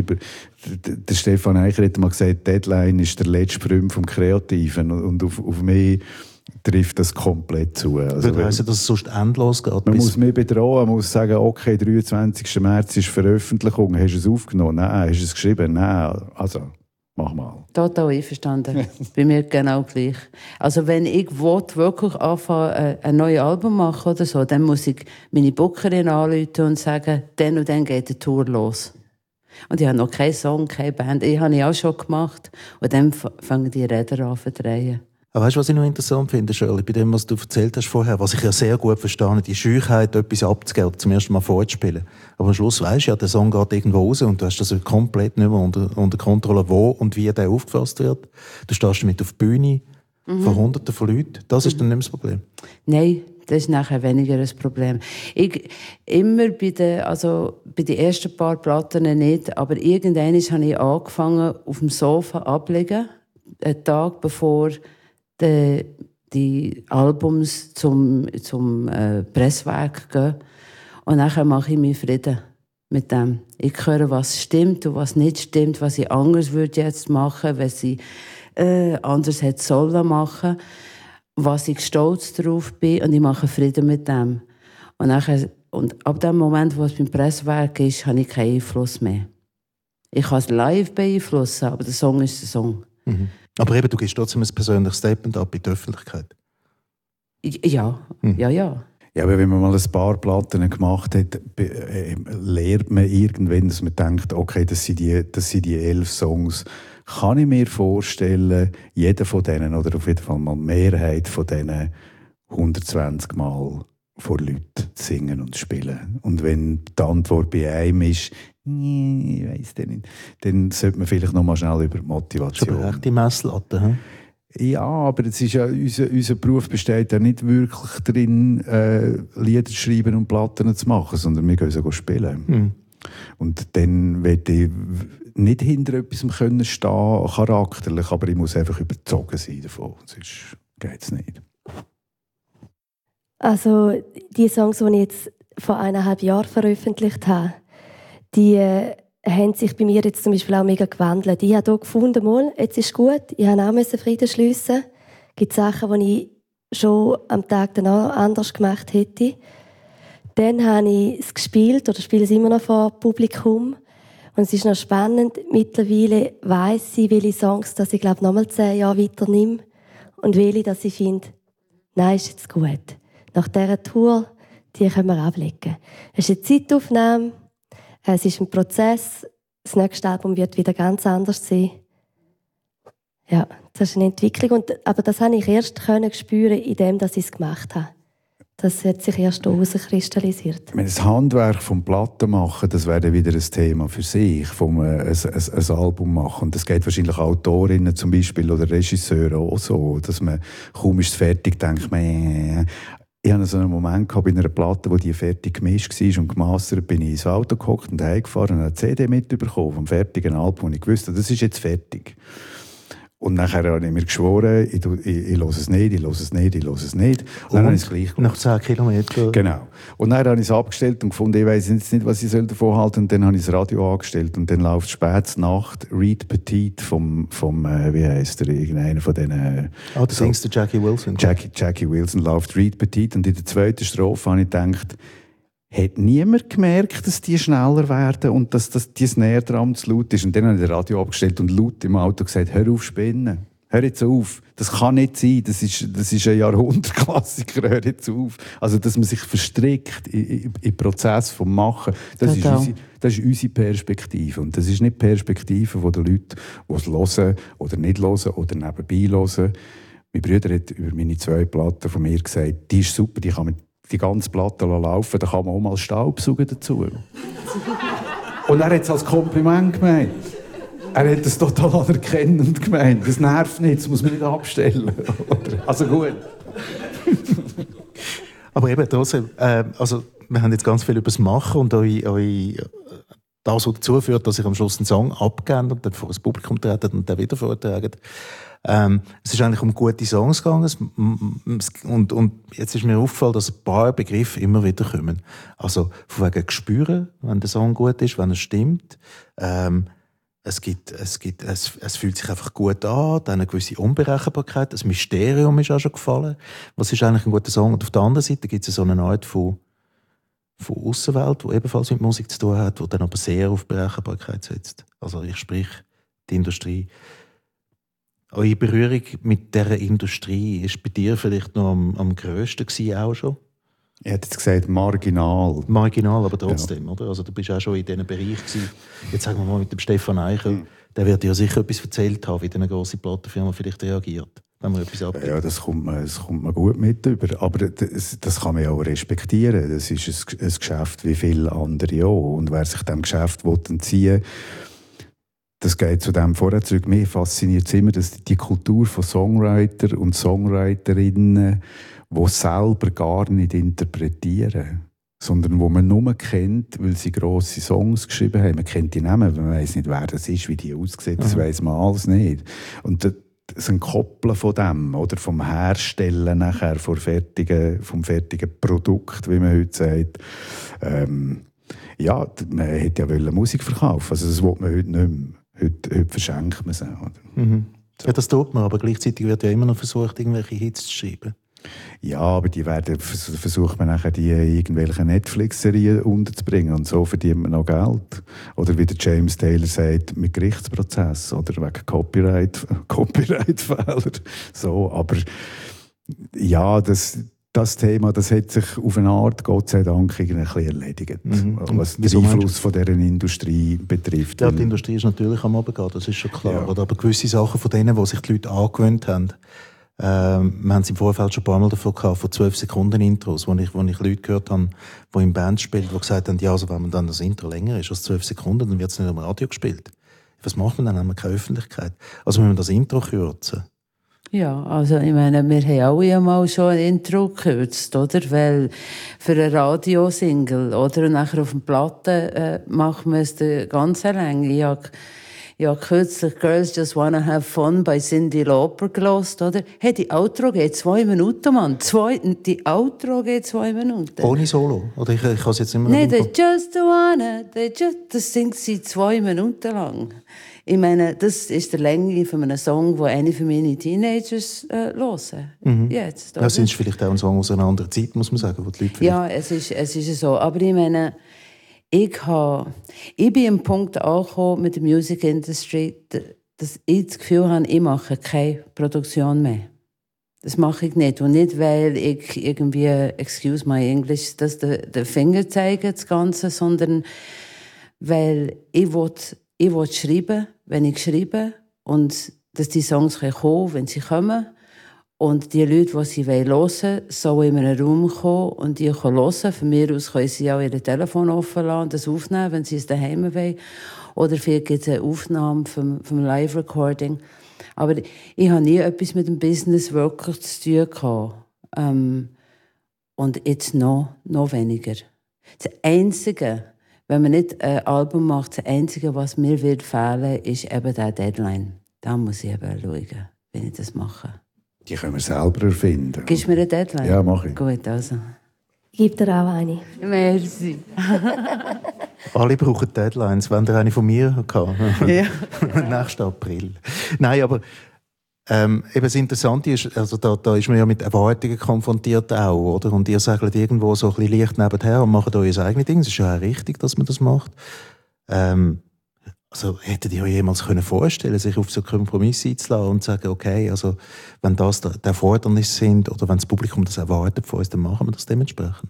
Der Stefan Eicher hat mal gesagt, Deadline ist der letzte Sprung vom Kreativen. Und auf, auf mich trifft das komplett zu. Also, das heisst, dass es sonst endlos geht? Man muss mich bedrohen, man muss sagen, okay, dreiundzwanzigsten März ist Veröffentlichung. Hast du es aufgenommen? Nein. Hast du es geschrieben? Nein. Also, mach mal. Total einverstanden. Bei mir genau gleich. Also wenn ich will, wirklich anfangen, ein neues Album machen oder so, dann muss ich meine Bookerin anrufen und sagen, dann und dann geht die Tour los. Und ich habe noch keinen Song, keine Band. Ich habe ich auch schon gemacht. Und dann fangen die Räder an zu drehen. Aber weißt du, was ich noch interessant finde, Shirley, bei dem, was du erzählt hast vorher, was ich ja sehr gut verstehe, die Scheuchheit, etwas abzugeben oder zum ersten Mal vorzuspielen. Aber am Schluss weisst du ja, der Song geht irgendwo raus und du hast das komplett nicht mehr unter, unter Kontrolle, wo und wie der aufgefasst wird. Du stehst damit auf der Bühne mhm. von Hunderten von Leuten. Das ist mhm. dann nicht mehr das Problem. Nein, das ist nachher weniger ein Problem. Ich, immer bei den, also bei den ersten paar Platten nicht, aber irgendwann habe ich angefangen, auf dem Sofa ablegen, einen Tag bevor Die, die Albums zum, zum äh, Presswerk gehen. Und nachher mache ich mir Frieden mit dem. Ich höre, was stimmt und was nicht stimmt, was ich anders würde jetzt machen, was ich äh, anders hätte sollen machen, was ich stolz darauf bin, und ich mache Frieden mit dem. Und, nachher, und ab dem Moment, wo es beim Presswerk ist, habe ich keinen Einfluss mehr. Ich kann es live beeinflussen, aber der Song ist der Song. Mhm. Aber eben, du gibst trotzdem ein persönliches Statement ab in die Öffentlichkeit. Ja, hm. ja, ja. Ja, aber wenn man mal ein paar Platten gemacht hat, äh, lernt man irgendwann, dass man denkt, okay, das sind die, das sind die elf Songs. Kann ich mir vorstellen, jeder von denen, oder auf jeden Fall mal die Mehrheit von denen, hundertzwanzig Mal vor Leuten zu singen und zu spielen. Und wenn die Antwort bei einem ist, nee, ich weiss nicht, dann sollte man vielleicht noch mal schnell über die Motivation. Das ist aber echt die Messlatte, hm? Ja, aber es ist ja, unser, unser Beruf besteht ja nicht wirklich darin, äh, Lieder zu schreiben und Platten zu machen, sondern wir gehen so spielen. Mhm. Und dann will ich nicht hinter etwas können stehen, charakterlich, aber ich muss einfach überzogen sein davon, sonst geht es nicht. Also die Songs, die ich jetzt vor eineinhalb Jahren veröffentlicht habe, die äh, haben sich bei mir jetzt zum Beispiel auch mega gewandelt. Ich habe hier gefunden, mal, jetzt ist gut, ich habe auch Frieden schliessen. Es gibt Sachen, die ich schon am Tag danach anders gemacht hätte. Dann habe ich es gespielt, oder spiele es immer noch vor Publikum. Und es ist noch spannend, mittlerweile weiss ich, welche Songs dass ich glaube nochmal zehn Jahre weiter nehme und welche, dass ich finde, nein, ist jetzt gut. Nach dieser Tour, die können wir ablegen. Es ist eine Zeitaufnahme, es ist ein Prozess. Das nächste Album wird wieder ganz anders sein. Ja, das ist eine Entwicklung. Und, aber das habe ich erst können spüren, indem ich es gemacht habe. Das hat sich erst herauskristallisiert. Das Handwerk vom Plattenmachen, das wäre wieder ein Thema für sich, vom ein, ein, ein Album machen. Und das geht wahrscheinlich Autorinnen zum Beispiel oder Regisseure auch so, dass man kaum ist es fertig, denkt man, äh, ich hatte so einen Moment gehabt bei einer Platte, wo die fertig gemischt war und gemastert, bin ich ins Auto gehockt und heimgefahren und eine C D mitbekommen vom fertigen Album. Und ich wusste, das ist jetzt fertig. Und nachher habe ich mir geschworen, ich, ich, ich höre es nicht, ich höre es nicht, ich höre es nicht. Und, und dann habe ich es gleich nach zehn Kilometern? Genau. Und dann habe ich es abgestellt und gefunden, ich weiss jetzt nicht, was ich davon halten soll. Und dann habe ich das Radio angestellt und dann läuft spät Nacht Reed Petit vom, vom äh, wie heisst der, irgendeiner von diesen... Äh, ah, oh, du so, singst du Jackie Wilson. Jackie, Jackie Wilson läuft Reed Petit und in der zweiten Strophe habe ich gedacht, hat niemand gemerkt, dass die schneller werden und dass, dass die Snare Drum zu laut ist. Und dann habe ich das Radio abgestellt und laut im Auto gesagt, hör auf spinnen. Hör jetzt auf. Das kann nicht sein. Das ist, das ist ein Jahrhundertklassiker. Hör jetzt auf. Also, dass man sich verstrickt im Prozess vom Machen. Das ist, unsere, das ist unsere Perspektive. Und das ist nicht die Perspektive der Leute, die es hören oder nicht hören oder nebenbei hören. Mein Bruder hat über meine zwei Platten von mir gesagt, die ist super, die kann man die ganze Platte laufen, da kann man auch mal Staubsaugen dazu. Und er hat es als Kompliment gemeint. Er hat es total anerkennend gemeint. Das nervt nicht, das muss man nicht abstellen. Also gut. Aber eben trotzdem, äh, also wir haben jetzt ganz viel über das Machen und euch, euch das, was dazu führt, dass ich am Schluss einen Song abgebe und dann vor das Publikum trete und dann wieder vortrage. Ähm, es ist eigentlich um gute Songs gegangen und, und jetzt ist mir aufgefallen, dass ein paar Begriffe immer wieder kommen. Also von wegen Gespüren, wenn der Song gut ist, wenn er stimmt. Ähm, es, gibt, es, gibt, es, es fühlt sich einfach gut an, dann eine gewisse Unberechenbarkeit, das Mysterium ist auch schon gefallen. Was ist eigentlich ein guter Song? Und auf der anderen Seite gibt es so eine Art von, von Aussenwelt, die ebenfalls mit Musik zu tun hat, die dann aber sehr auf Berechenbarkeit setzt. Also ich sprich die Industrie. Eure Berührung mit dieser Industrie ist bei dir vielleicht noch am, am grössten gewesen, auch schon? Ich hätte jetzt gesagt, marginal. Marginal, aber trotzdem, ja. Oder? Also du bist auch schon in diesem Bereich gewesen. Jetzt sagen wir mal mit dem Stefan Eichel, mhm. der wird dir ja sicher etwas erzählt haben, wie eine grosse Plattenfirma vielleicht reagiert, wenn man etwas abgibt. Ja, das kommt man, das kommt man gut mit über. Aber das, das kann man ja auch respektieren. Das ist ein, ein Geschäft wie viele andere auch. Und wer sich diesem Geschäft entziehen will, das geht zu dem vorher zurück. Mir fasziniert es immer, dass die Kultur von Songwriter und Songwriterinnen, die selber gar nicht interpretieren, sondern die man nur kennt, weil sie grosse Songs geschrieben haben. Man kennt die Namen, man weiss nicht, wer das ist, wie die aussieht, das weiss man alles nicht. Und das Entkoppeln von dem, oder vom Herstellen nachher vom fertigen, vom fertigen Produkt, wie man heute sagt, ähm, ja, man hätte ja Musik verkaufen, also das will man heute nicht mehr. Heute, heute verschenkt man sie. Mhm. Ja, das tut man, aber gleichzeitig wird ja immer noch versucht, irgendwelche Hits zu schreiben. Ja, aber die werden, versucht man nachher die irgendwelche Netflix-Serien unterzubringen und so verdient man noch Geld. Oder wie der James Taylor sagt, mit Gerichtsprozess oder wegen Copyright, Copyright-Fehler. So, aber ja, das, das Thema, das hat sich auf eine Art, Gott sei Dank, ein bisschen erledigt, mhm. was den Einfluss von dieser Industrie betrifft. Ja, die Industrie ist natürlich am Abgehen, das ist schon klar. Ja. Oder aber gewisse Sachen von denen, die sich die Leute angewöhnt haben, ähm, wir haben es im Vorfeld schon ein paar Mal davon gehabt, von zwölf Sekunden Intros, wo ich, wo ich Leute gehört habe, die in Bands spielen, die gesagt haben, ja, also wenn man dann das Intro länger ist als zwölf Sekunden, dann wird es nicht am Radio gespielt. Was macht man dann? Haben wir keine Öffentlichkeit. Also müssen wir das Intro kürzen. Ja, also ich meine, wir haben alle einmal schon ein Intro gekürzt, oder? Weil für eine Radiosingle, oder? Und nachher auf der Platte äh, machen wir es die ganze Länge. Ich habe ja, kürzlich Girls Just Wanna Have Fun bei Cyndi Lauper gelost, oder? Hey, die Outro geht zwei Minuten, Mann. Zwei, die Outro geht zwei Minuten. Ohne Solo? Oder ich, ich kann es jetzt immer Nein, they just wanna, they just, das singt sie zwei Minuten lang. Ich meine, das ist die Länge von einem Song, den eine von meinen Teenagers äh, hören. Mhm. Jetzt, das ist vielleicht auch ein Song aus einer anderen Zeit, muss man sagen, wo die Leute ja, es ist, es ist so. Aber ich meine, ich, habe, ich bin am Punkt angekommen mit der Music Industry, dass ich das Gefühl habe, ich mache keine Produktion mehr. Das mache ich nicht. Und nicht, weil ich irgendwie, excuse my English, das den, den Finger zeige, das Ganze, sondern weil ich will, ich will schreiben, wenn ich schreibe, und dass die Songs kommen können, wenn sie kommen. Und die Leute, die sie hören wollen, sollen in einen Raum kommen und die hören. Von mir aus können sie auch ihr Telefon offen lassen und das aufnehmen, wenn sie es daheim wollen. Oder vielleicht gibt es eine Aufnahme vom, vom Live-Recording. Aber ich habe nie etwas mit dem Business wirklich zu tun gehabt. Ähm, und jetzt noch, noch weniger. Das Einzige, wenn man nicht ein Album macht, das Einzige, was mir wird fehlen, ist eben der Deadline. Da muss ich eben schauen, wenn ich das mache. Die können wir selber erfinden. Gibst du mir eine Deadline? Ja, mache ich. Gut, also. Gib dir auch eine. Merci. Alle brauchen Deadlines. Wenn ihr eine von mir gehabt ja. Nächsten April. Nein, aber ähm, eben das Interessante ist, also da, da ist man ja mit Erwartungen konfrontiert auch, oder? Und ihr sagt irgendwo so ein bisschen leicht nebenher und macht euer eigenes Ding. Es ist ja auch richtig, dass man das macht. Ähm, Also, hättet ihr euch jemals können vorstellen, sich auf so Kompromisse einzulassen und zu sagen, okay, also, wenn das die Erfordernisse sind oder wenn das Publikum das erwartet von uns, dann machen wir das dementsprechend?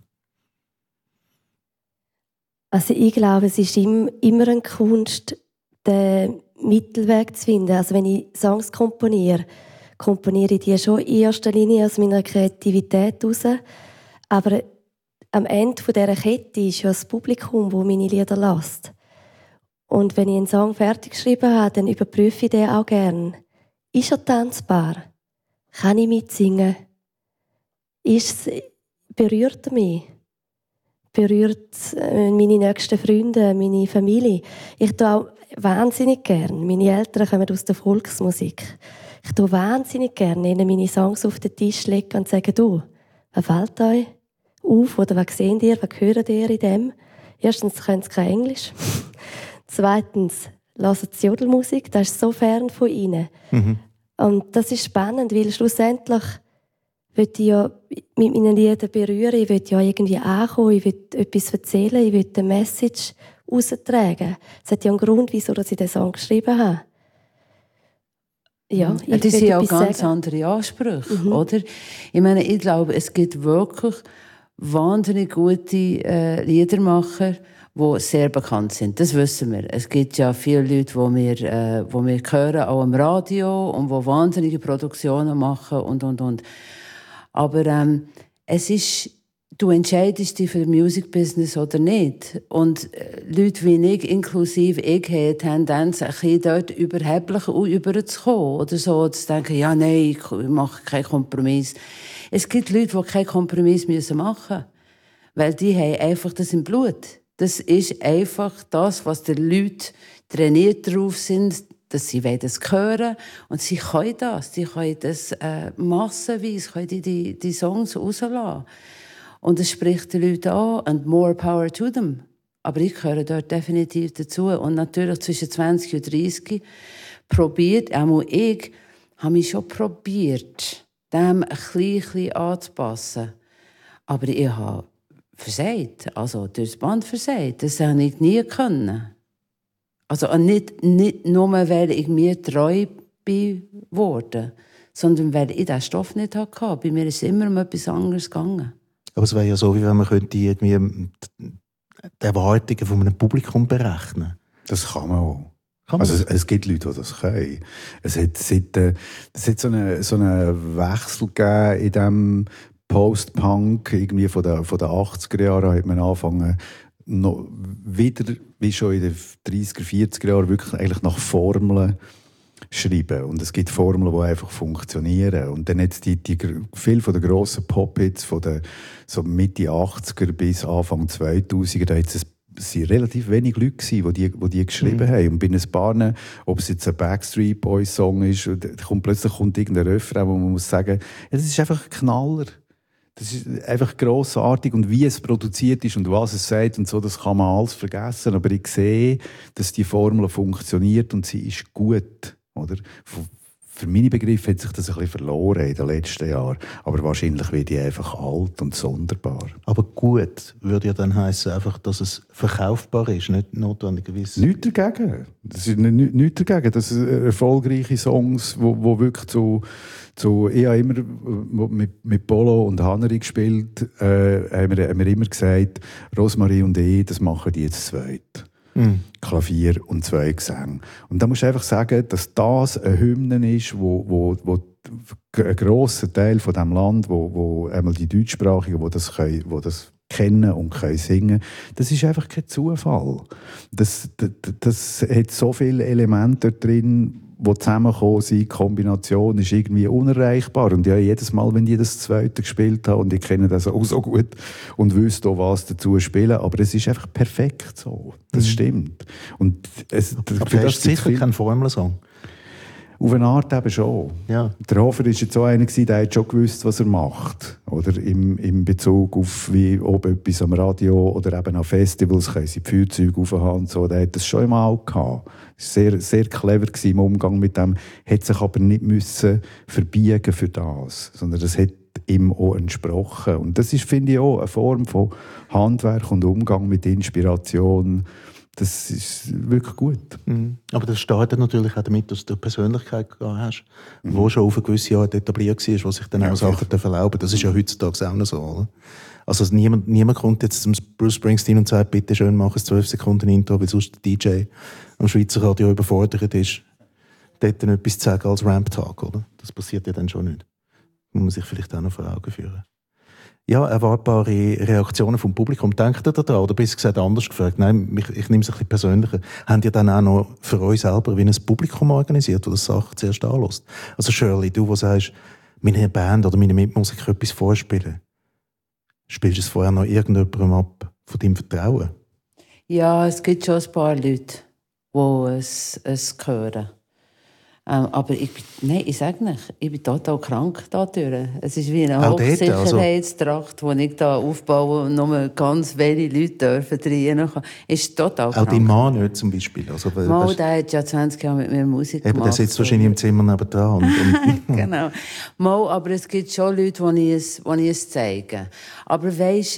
Also, ich glaube, es ist immer eine Kunst, den Mittelweg zu finden. Also, wenn ich Songs komponiere, komponiere ich die schon in erster Linie aus meiner Kreativität heraus. Aber am Ende dieser Kette ist ja das Publikum, das meine Lieder lässt. Und wenn ich einen Song fertig geschrieben habe, dann überprüfe ich den auch gerne. Ist er tanzbar? Kann ich mitsingen? Ist es, berührt er mich? Berührt meine nächsten Freunde, meine Familie? Ich tue auch wahnsinnig gern. Meine Eltern kommen aus der Volksmusik. Ich tue wahnsinnig gerne ihnen meine Songs auf den Tisch legen und sagen, du, was fällt euch auf? Oder was seht ihr? Was hört ihr in dem? Erstens können sie kein Englisch. Zweitens, hören sie Jodelmusik, das ist so fern von ihnen. Mhm. Und das ist spannend, weil schlussendlich will ich ja mit meinen Liedern berühren, ich will ja irgendwie ankommen, ich will etwas erzählen, ich will eine Message raustragen. Es hat ja einen Grund, wieso ich den Song geschrieben habe. Ja, ich das sind auch ganz sagen. andere Ansprüche, mhm. oder? Ich meine, ich glaube, es gibt wirklich wahnsinnig gute äh, Liedermacher, die sehr bekannt sind. Das wissen wir. Es gibt ja viele Leute, die wir, äh, die wir hören, auch am Radio, und die wahnsinnige Produktionen machen und, und, und. Aber ähm, es ist, du entscheidest dich für das Music-Business oder nicht. Und äh, Leute wie ich, inklusive ich, haben die Tendenz, ein bisschen dort überheblich überzukommen. Oder so, zu denken, ja, nein, ich mache keinen Kompromiss. Es gibt Leute, die keinen Kompromiss machen müssen. Weil die haben einfach das im Blut. Das ist einfach das, was die Leute trainiert darauf sind, dass sie das hören. Und sie können das. Sie können das äh, massenweise, können die, die, die Songs rauslassen. Und es spricht die Leute an. And more power to them. Aber ich gehöre dort definitiv dazu. Und natürlich zwischen zwanzig und dreissig probiert, auch ich, habe mich schon probiert, dem ein bisschen anzupassen. Aber ich habe versagt, also durchs Band versagt. Das habe ich nie können. Also nicht, nicht nur, weil ich mir treu bin worden, sondern weil ich diesen Stoff nicht hatte. Bei mir ist es immer um etwas anderes gegangen. Aber es wäre ja so, wie wenn man könnte irgendwie die Erwartungen von einem Publikum berechnen. Das kann man auch. Kann man? Also es, es gibt Leute, die das können. Es hat, seit, äh, es hat so einen so eine Wechsel gegeben in diesem Post-Punk, irgendwie von den, von den achtziger Jahren hat man angefangen, noch wieder, wie schon in den dreißiger, vierziger Jahren, wirklich eigentlich nach Formeln schreiben. Und es gibt Formeln, die einfach funktionieren. Und dann hat die, die, viele von den grossen Pop-Hits von den so Mitte achtziger bis Anfang zweitausender, da hat es es waren relativ wenig Leute, die die, die, die geschrieben mhm. haben. Und bei ein paar, ob es jetzt ein Backstreet Boys Song ist, kommt, plötzlich kommt irgendein Refrain, wo man muss sagen, ja, das ist einfach ein Knaller. Das ist einfach grossartig. Und wie es produziert ist und was es sagt und so, das kann man alles vergessen. Aber ich sehe, dass die Formel funktioniert und sie ist gut. Oder? Für meine Begriffe hat sich das ein bisschen verloren in den letzten Jahren. Aber wahrscheinlich wird die einfach alt und sonderbar. Aber gut würde ja dann heissen, einfach, dass es verkaufbar ist, nicht notwendigerweise. Nichts dagegen. Das ist nichts, nichts dagegen. Das sind erfolgreiche Songs, wo, wo wirklich zu, zu ich habe immer mit, mit Polo und Hanneri gespielt, äh, haben, wir, haben wir immer gesagt, Rosmarie und ich, das machen die jetzt zweit. Mm. Klavier und zwei Gesänge. Und da musst du einfach sagen, dass das eine Hymne ist, wo, wo, wo ein grosser Teil von dem Land, wo, wo einmal die Deutschsprachigen, wo das, können, wo das kennen und können singen, das ist einfach kein Zufall. Das, das, das hat so viele Elemente drin, die zusammenkommen sind. Die Kombination ist irgendwie unerreichbar. Und ja, jedes Mal, wenn ich das Zweite gespielt habe, und ich kenne das auch so gut und wüsste auch, was dazu spielen, aber es ist einfach perfekt so. Das mhm. stimmt. Und es, aber für das ist sicher viel... kein Formelsong. Auf eine Art eben schon. Ja. Der Hofer war jetzt so einer, der hat schon gewusst, was er macht. Oder im, im Bezug auf, wie ob etwas am Radio oder eben an Festivals können sie die Feuerzeuge aufhaben und so. Der hat das schon einmal gehabt. Sehr, sehr clever gewesen im Umgang mit dem. Hat sich aber nicht müssen verbiegen für das, sondern das hat ihm auch entsprochen. Und das ist, finde ich, auch eine Form von Handwerk und Umgang mit Inspiration. Das ist wirklich gut. Mhm. Aber das startet natürlich auch damit, dass du eine Persönlichkeit gehabt hast, die mhm. schon auf eine gewisse Art etabliert war, die sich dann ja, auch Sachen erlauben. Das ist ja heutzutage auch noch so, oder? Also niemand, niemand kommt jetzt zum Bruce Springsteen und sagt, bitte schön, mach ein zwölf Sekunden Intro, weil sonst der D J am Schweizer Radio überfordert ist, dort dann etwas zu sagen als Ramp-Tag, oder? Das passiert ja dann schon nicht. Muss man sich vielleicht auch noch vor Augen führen. Ja, erwartbare Reaktionen vom Publikum. Denkt ihr daran? Oder bist du gesagt anders gefragt? Nein, ich, ich nehme es ein bisschen persönlicher. Habt ihr dann auch noch für euch selber wie ein Publikum organisiert, das Sachen zuerst anlässt? Also Shirley, du, die sagst, meine Band oder meine Mitmusiker etwas vorspielen, spielst du es vorher noch irgendjemandem ab von deinem Vertrauen? Ja, es gibt schon ein paar Leute, die es, es hören. Ähm, aber ich, nein, ich sage nicht, ich bin total krank da durch. Es ist wie eine Hochsicherheitstracht, die also, ich da aufbaue und nur ganz wenige Leute dürfen rein. Ist total krank. Auch dein Mann nicht zum Beispiel? Also, Mal, das, der hat ja zwanzig Jahre mit mir Musik eben, gemacht. Der sitzt wahrscheinlich im Zimmer nebenan. Und, und genau. Mal, aber es gibt schon Leute, die ich es, die ich es zeige. Aber weisst,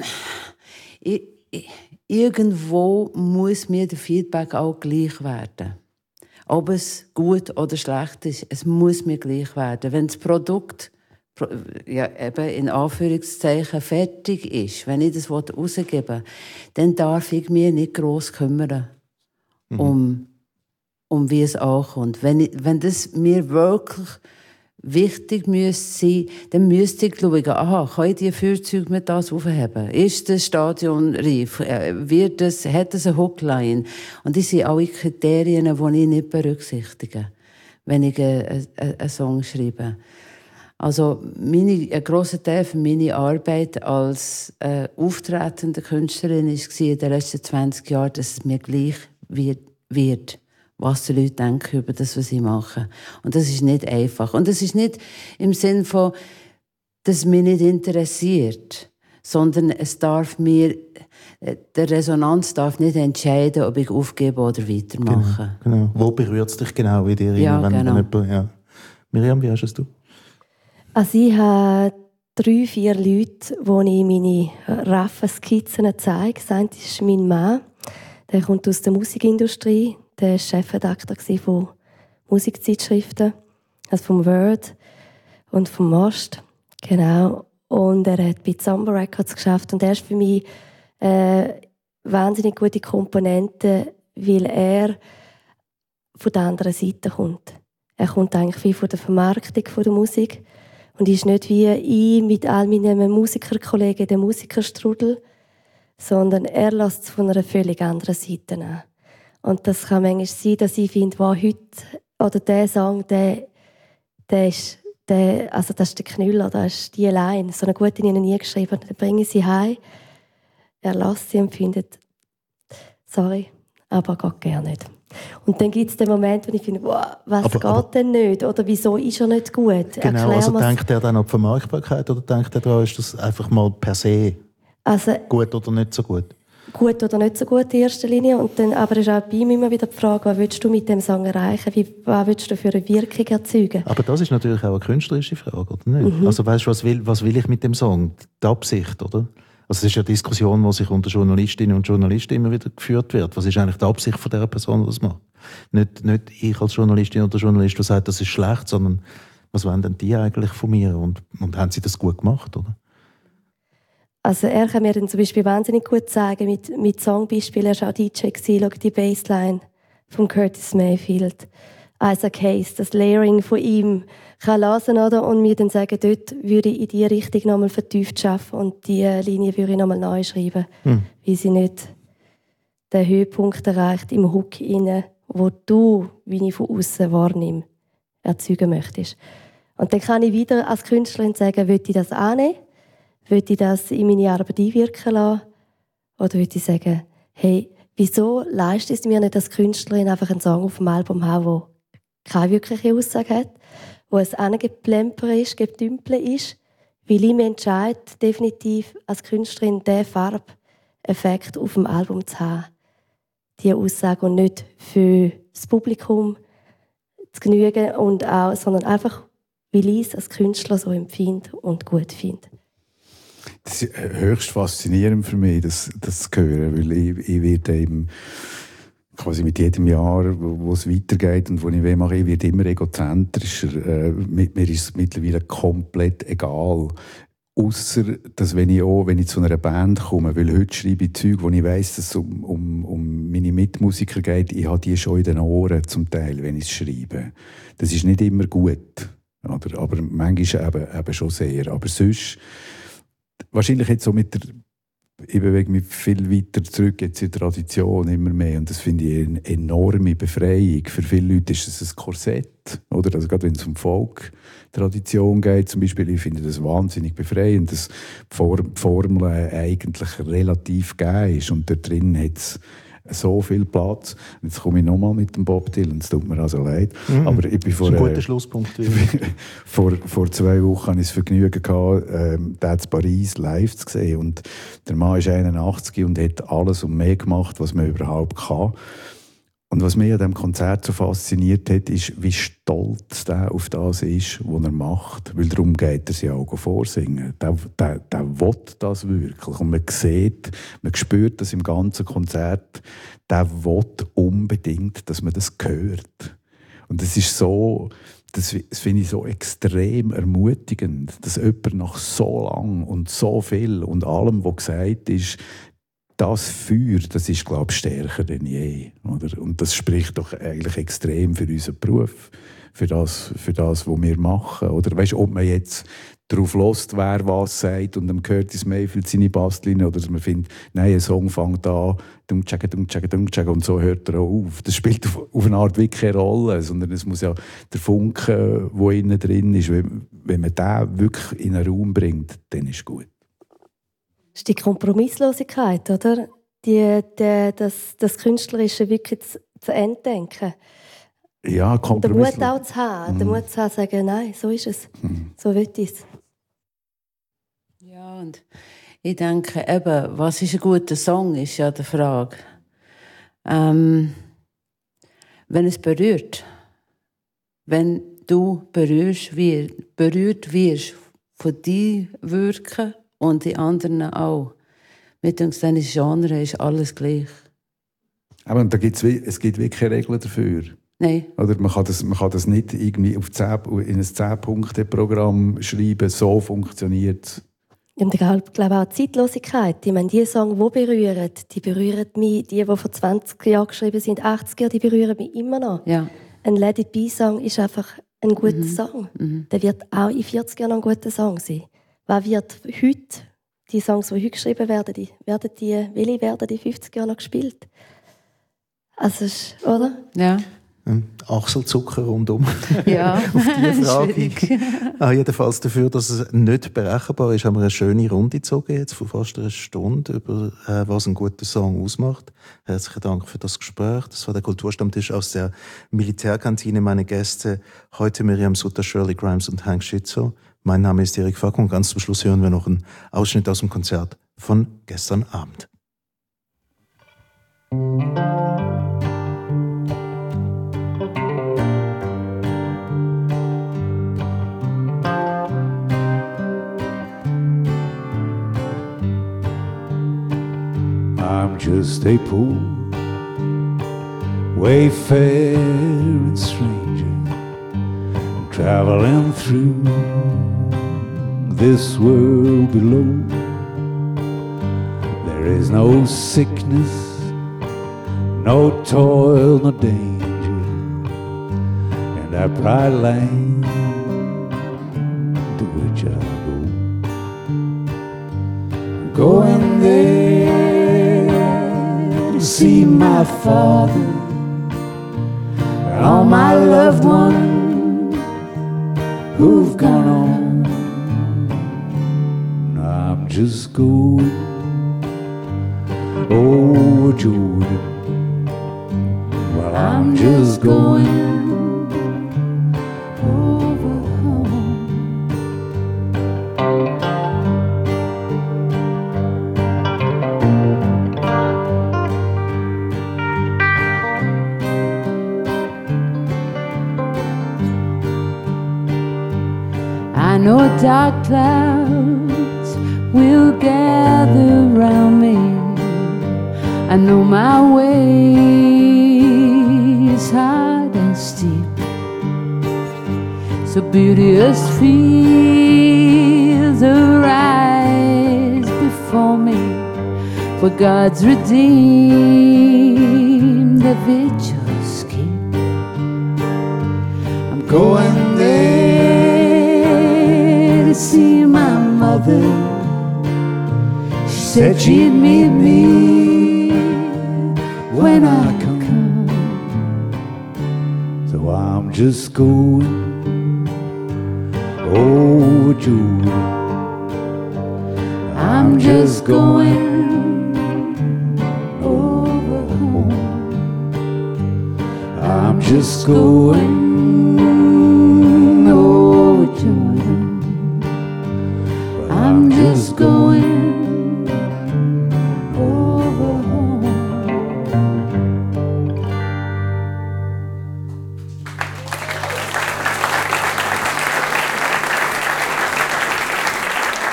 ich, ich, irgendwo muss mir der Feedback auch gleich werden. Ob es gut oder schlecht ist, es muss mir gleich werden. Wenn das Produkt ja, eben in Anführungszeichen fertig ist, wenn ich das rausgeben will, dann darf ich mich nicht gross kümmern, mhm. um, um wie es ankommt. Wenn, ich, wenn das mir wirklich wichtig müsste sein, dann müsste ich schauen, aha, kann ich die Feuerzeuge mit das aufheben? Ist das Stadion reif? Wird das, hat das eine Hookline? Und das sind alle Kriterien, die ich nicht berücksichtige, wenn ich einen, einen Song schreibe. Also meine, ein grosser Teil von meiner Arbeit als äh, auftretende Künstlerin war in den letzten zwanzig Jahren, dass es mir gleich wird, wird was die Leute denken über das, was sie machen. Und das ist nicht einfach. Und das ist nicht im Sinn von, dass es mich nicht interessiert, sondern es darf mir, der Resonanz darf nicht entscheiden, ob ich aufgebe oder weitermache. Genau, genau. Wo berührt es dich genau in dir? Ja, wenn, genau. wenn jemand, ja. Miriam, wie hast es du? Also ich habe drei, vier Leute, die ich meine raffen Skizzen zeige. Das eine ist mein Mann. Der kommt aus der Musikindustrie. Der war Chefredakteur von Musikzeitschriften, also vom Word. und vom Most. Genau. Und er hat bei Zamba Records geschafft. Und er ist für mich äh, wahnsinnig gute Komponente, weil er von der anderen Seite kommt. Er kommt eigentlich wie von der Vermarktung von der Musik und ist nicht wie ich mit all meinen Musikerkollegen der Musikerstrudel, sondern er lässt es von einer völlig anderen Seite an. Und das kann manchmal sein, dass ich finde, wow, heute, oder der Song, der, der ist, der, also das ist der Knüller, das ist die Line, so eine gute habe ich nie geschrieben. Dann bringe ich sie heim, er lässt sie und findet, sorry, aber geht gerne nicht. Und dann gibt es den Moment, wo ich finde, wow, was aber, geht aber, denn nicht? Oder wieso ist er nicht gut? Genau, Erklär also denkt er dann an die Vermarktbarkeit oder denkt er daran, ist das einfach mal per se also, gut oder nicht so gut? Gut oder nicht so gut in erster Linie. Und dann, aber es ist auch bei ihm immer wieder die Frage, was willst du mit dem Song erreichen? Wie, was willst du für eine Wirkung erzeugen? Aber das ist natürlich auch eine künstlerische Frage, oder nicht? Mhm. Also weißt du, was will, was will ich mit dem Song? Die Absicht, oder? Also es ist eine Diskussion, die sich unter Journalistinnen und Journalisten immer wieder geführt wird. Was ist eigentlich die Absicht von dieser Person, die das macht? Nicht, nicht ich als Journalistin oder Journalist, der sagt, das ist schlecht, sondern was wollen denn die eigentlich von mir? Und, und haben sie das gut gemacht, oder? Also er kann mir dann zum Beispiel wahnsinnig gut sagen, mit, mit Songbeispielen, er war auch D J, schau die Bassline von Curtis Mayfield. Isaac Hayes, das Layering von ihm kann hören, oder? Und mir dann sagen, dort würde ich in diese Richtung nochmal vertieft arbeiten und diese Linie würde ich nochmal neu schreiben, hm. weil sie nicht den Höhepunkt erreicht im Hook rein, wo du, wie ich von außen wahrnehme, erzeugen möchtest. Und dann kann ich wieder als Künstlerin sagen, will ich das annehmen? Will ich das in meine Arbeit einwirken lassen? Oder will ich sagen, hey, wieso leistet es mir nicht als Künstlerin einfach einen Song auf dem Album haben, der keine wirkliche Aussage hat, wo es angeplemper ist, getümpelt ist, weil ich mich entscheide, definitiv als Künstlerin diesen Farbeffekt auf dem Album zu haben. Diese Aussage und nicht für das Publikum zu genügen, und auch, sondern einfach, weil ich es als Künstler so empfinde und gut finde. Das ist höchst faszinierend für mich, das, das zu hören, weil ich, ich werde eben quasi mit jedem Jahr, wo es weitergeht und wo ich weh mache, ich werde immer egozentrischer. Äh, mit mir ist es mittlerweile komplett egal. Ausser, dass wenn ich auch, wenn ich zu einer Band komme, weil heute schreibe ich Zeug, wo ich weiss, dass es um, um, um meine Mitmusiker geht, ich habe die schon in den Ohren zum Teil, wenn ich es schreibe. Das ist nicht immer gut, oder? Aber manchmal eben, eben schon sehr. Aber sonst, wahrscheinlich jetzt so mit der, ich bewege mich viel weiter zurück jetzt in die Tradition immer mehr, und das finde ich eine enorme Befreiung. Für viele Leute ist es ein Korsett, oder? Also gerade wenn es um Folk-Tradition geht zum Beispiel, ich finde das wahnsinnig befreiend, dass die Formel eigentlich relativ gegeben ist und da drin hat es so viel Platz. Jetzt komme ich nochmal mit dem Bob Dylan, es tut mir also leid. Mhm. Aber ich bin vor, das ist ein guter äh, Schlusspunkt. vor, vor zwei Wochen hatte ich das Vergnügen gehabt, ähm, da in Paris live zu sehen. Und der Mann ist einundachtzig und hat alles und mehr gemacht, was man überhaupt kann. Und was mich an diesem Konzert so fasziniert hat, ist, wie stolz er auf das ist, was er macht. Weil darum geht er ja auch vorsingen. Der, der, der will das wirklich. Und man sieht, man spürt das im ganzen Konzert. Der will unbedingt, dass man das hört. Und das ist so, das, das finde ich so extrem ermutigend, dass jemand nach so lang und so viel und allem, was gesagt ist, das Feuer, das ist, glaube ich, stärker denn je. Oder? Und das spricht doch eigentlich extrem für unseren Beruf, für das, für das was wir machen. Oder weißt, ob man jetzt darauf hört, wer was sagt und dem Curtis Mayfield seine Bassline, oder dass man findet, nein, ein Song fängt an, dung tschagge, dung tschagge, dung tschagge, und so hört er auch auf. Das spielt auf, auf eine Art wirklich keine Rolle, sondern es muss ja der Funke, der innen drin ist, wenn, wenn man den wirklich in einen Raum bringt, dann ist es gut. Das ist die Kompromisslosigkeit, oder? Die, die, das, das Künstlerische wirklich zu, zu Ende denken. Ja, Kompromiss. Den Mut auch zu haben. Mm. Den Mut zu haben, sagen, nein, so ist es. Mm. So will ich es. Ja, und ich denke eben, was ist ein guter Song, ist ja die Frage. Ähm, wenn es berührt, wenn du berührst, wir, berührt wirst von deinem Wirken, und die anderen auch. Mit dem Genre ist alles gleich. Aber und da gibt's, es gibt wirklich keine Regeln dafür. Nein. Oder man kann das, man kann das nicht irgendwie auf zehn, in ein zehn-Punkte-Programm schreiben, so funktioniert es. Und ich glaube auch die Zeitlosigkeit. Ich meine, die Songs, die berühren, die berühren mich, die, die vor zwanzig Jahren geschrieben sind, achtzig Jahre, die berühren mich immer noch. Ja. Ein Let It Be-Song ist einfach ein guter Mhm. Song. Mhm. Der wird auch in vierzig Jahren noch ein guter Song sein. Was wird heute, die Songs, die heute geschrieben werden, die, werden die, welche werden in fünfzig Jahren noch gespielt? Also, ist, oder? Ja. Ein Achselzucker rundum. Ja, Auf die Frage. schwierig. Ah, jedenfalls dafür, dass es nicht berechenbar ist, haben wir eine schöne Runde gezogen, jetzt von fast einer Stunde, über äh, was ein guter Song ausmacht. Herzlichen Dank für das Gespräch. Das war der Kulturstammtisch aus der Militärkantine. Meine Gäste heute Miriam Sutter, Shirley Grimes und Hank Schitzow. Mein Name ist Erik Facko und ganz zum Schluss hören wir noch einen Ausschnitt aus dem Konzert von gestern Abend. I'm just a poor wayfaring stranger traveling through this world below. There is no sickness, no toil, no danger in that bright land to which I go. Going there to see my father and all my loved ones who've gone on. I'm just going over Jordan. Well, I'm just going over home. I know dark clouds will gather round me. I know my way is hard and steep. So beauteous fields arise before me, for God's redeemed the vigils keep. I'm going there to see my mother. She said she'd meet me when I come. So I'm just going over Jordan. I'm just going over home. I'm just going over Jordan. I'm just going over home.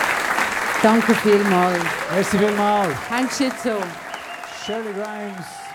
Danke vielmals. Merci vielmals. Hank Schitzow. Shirley Grimes.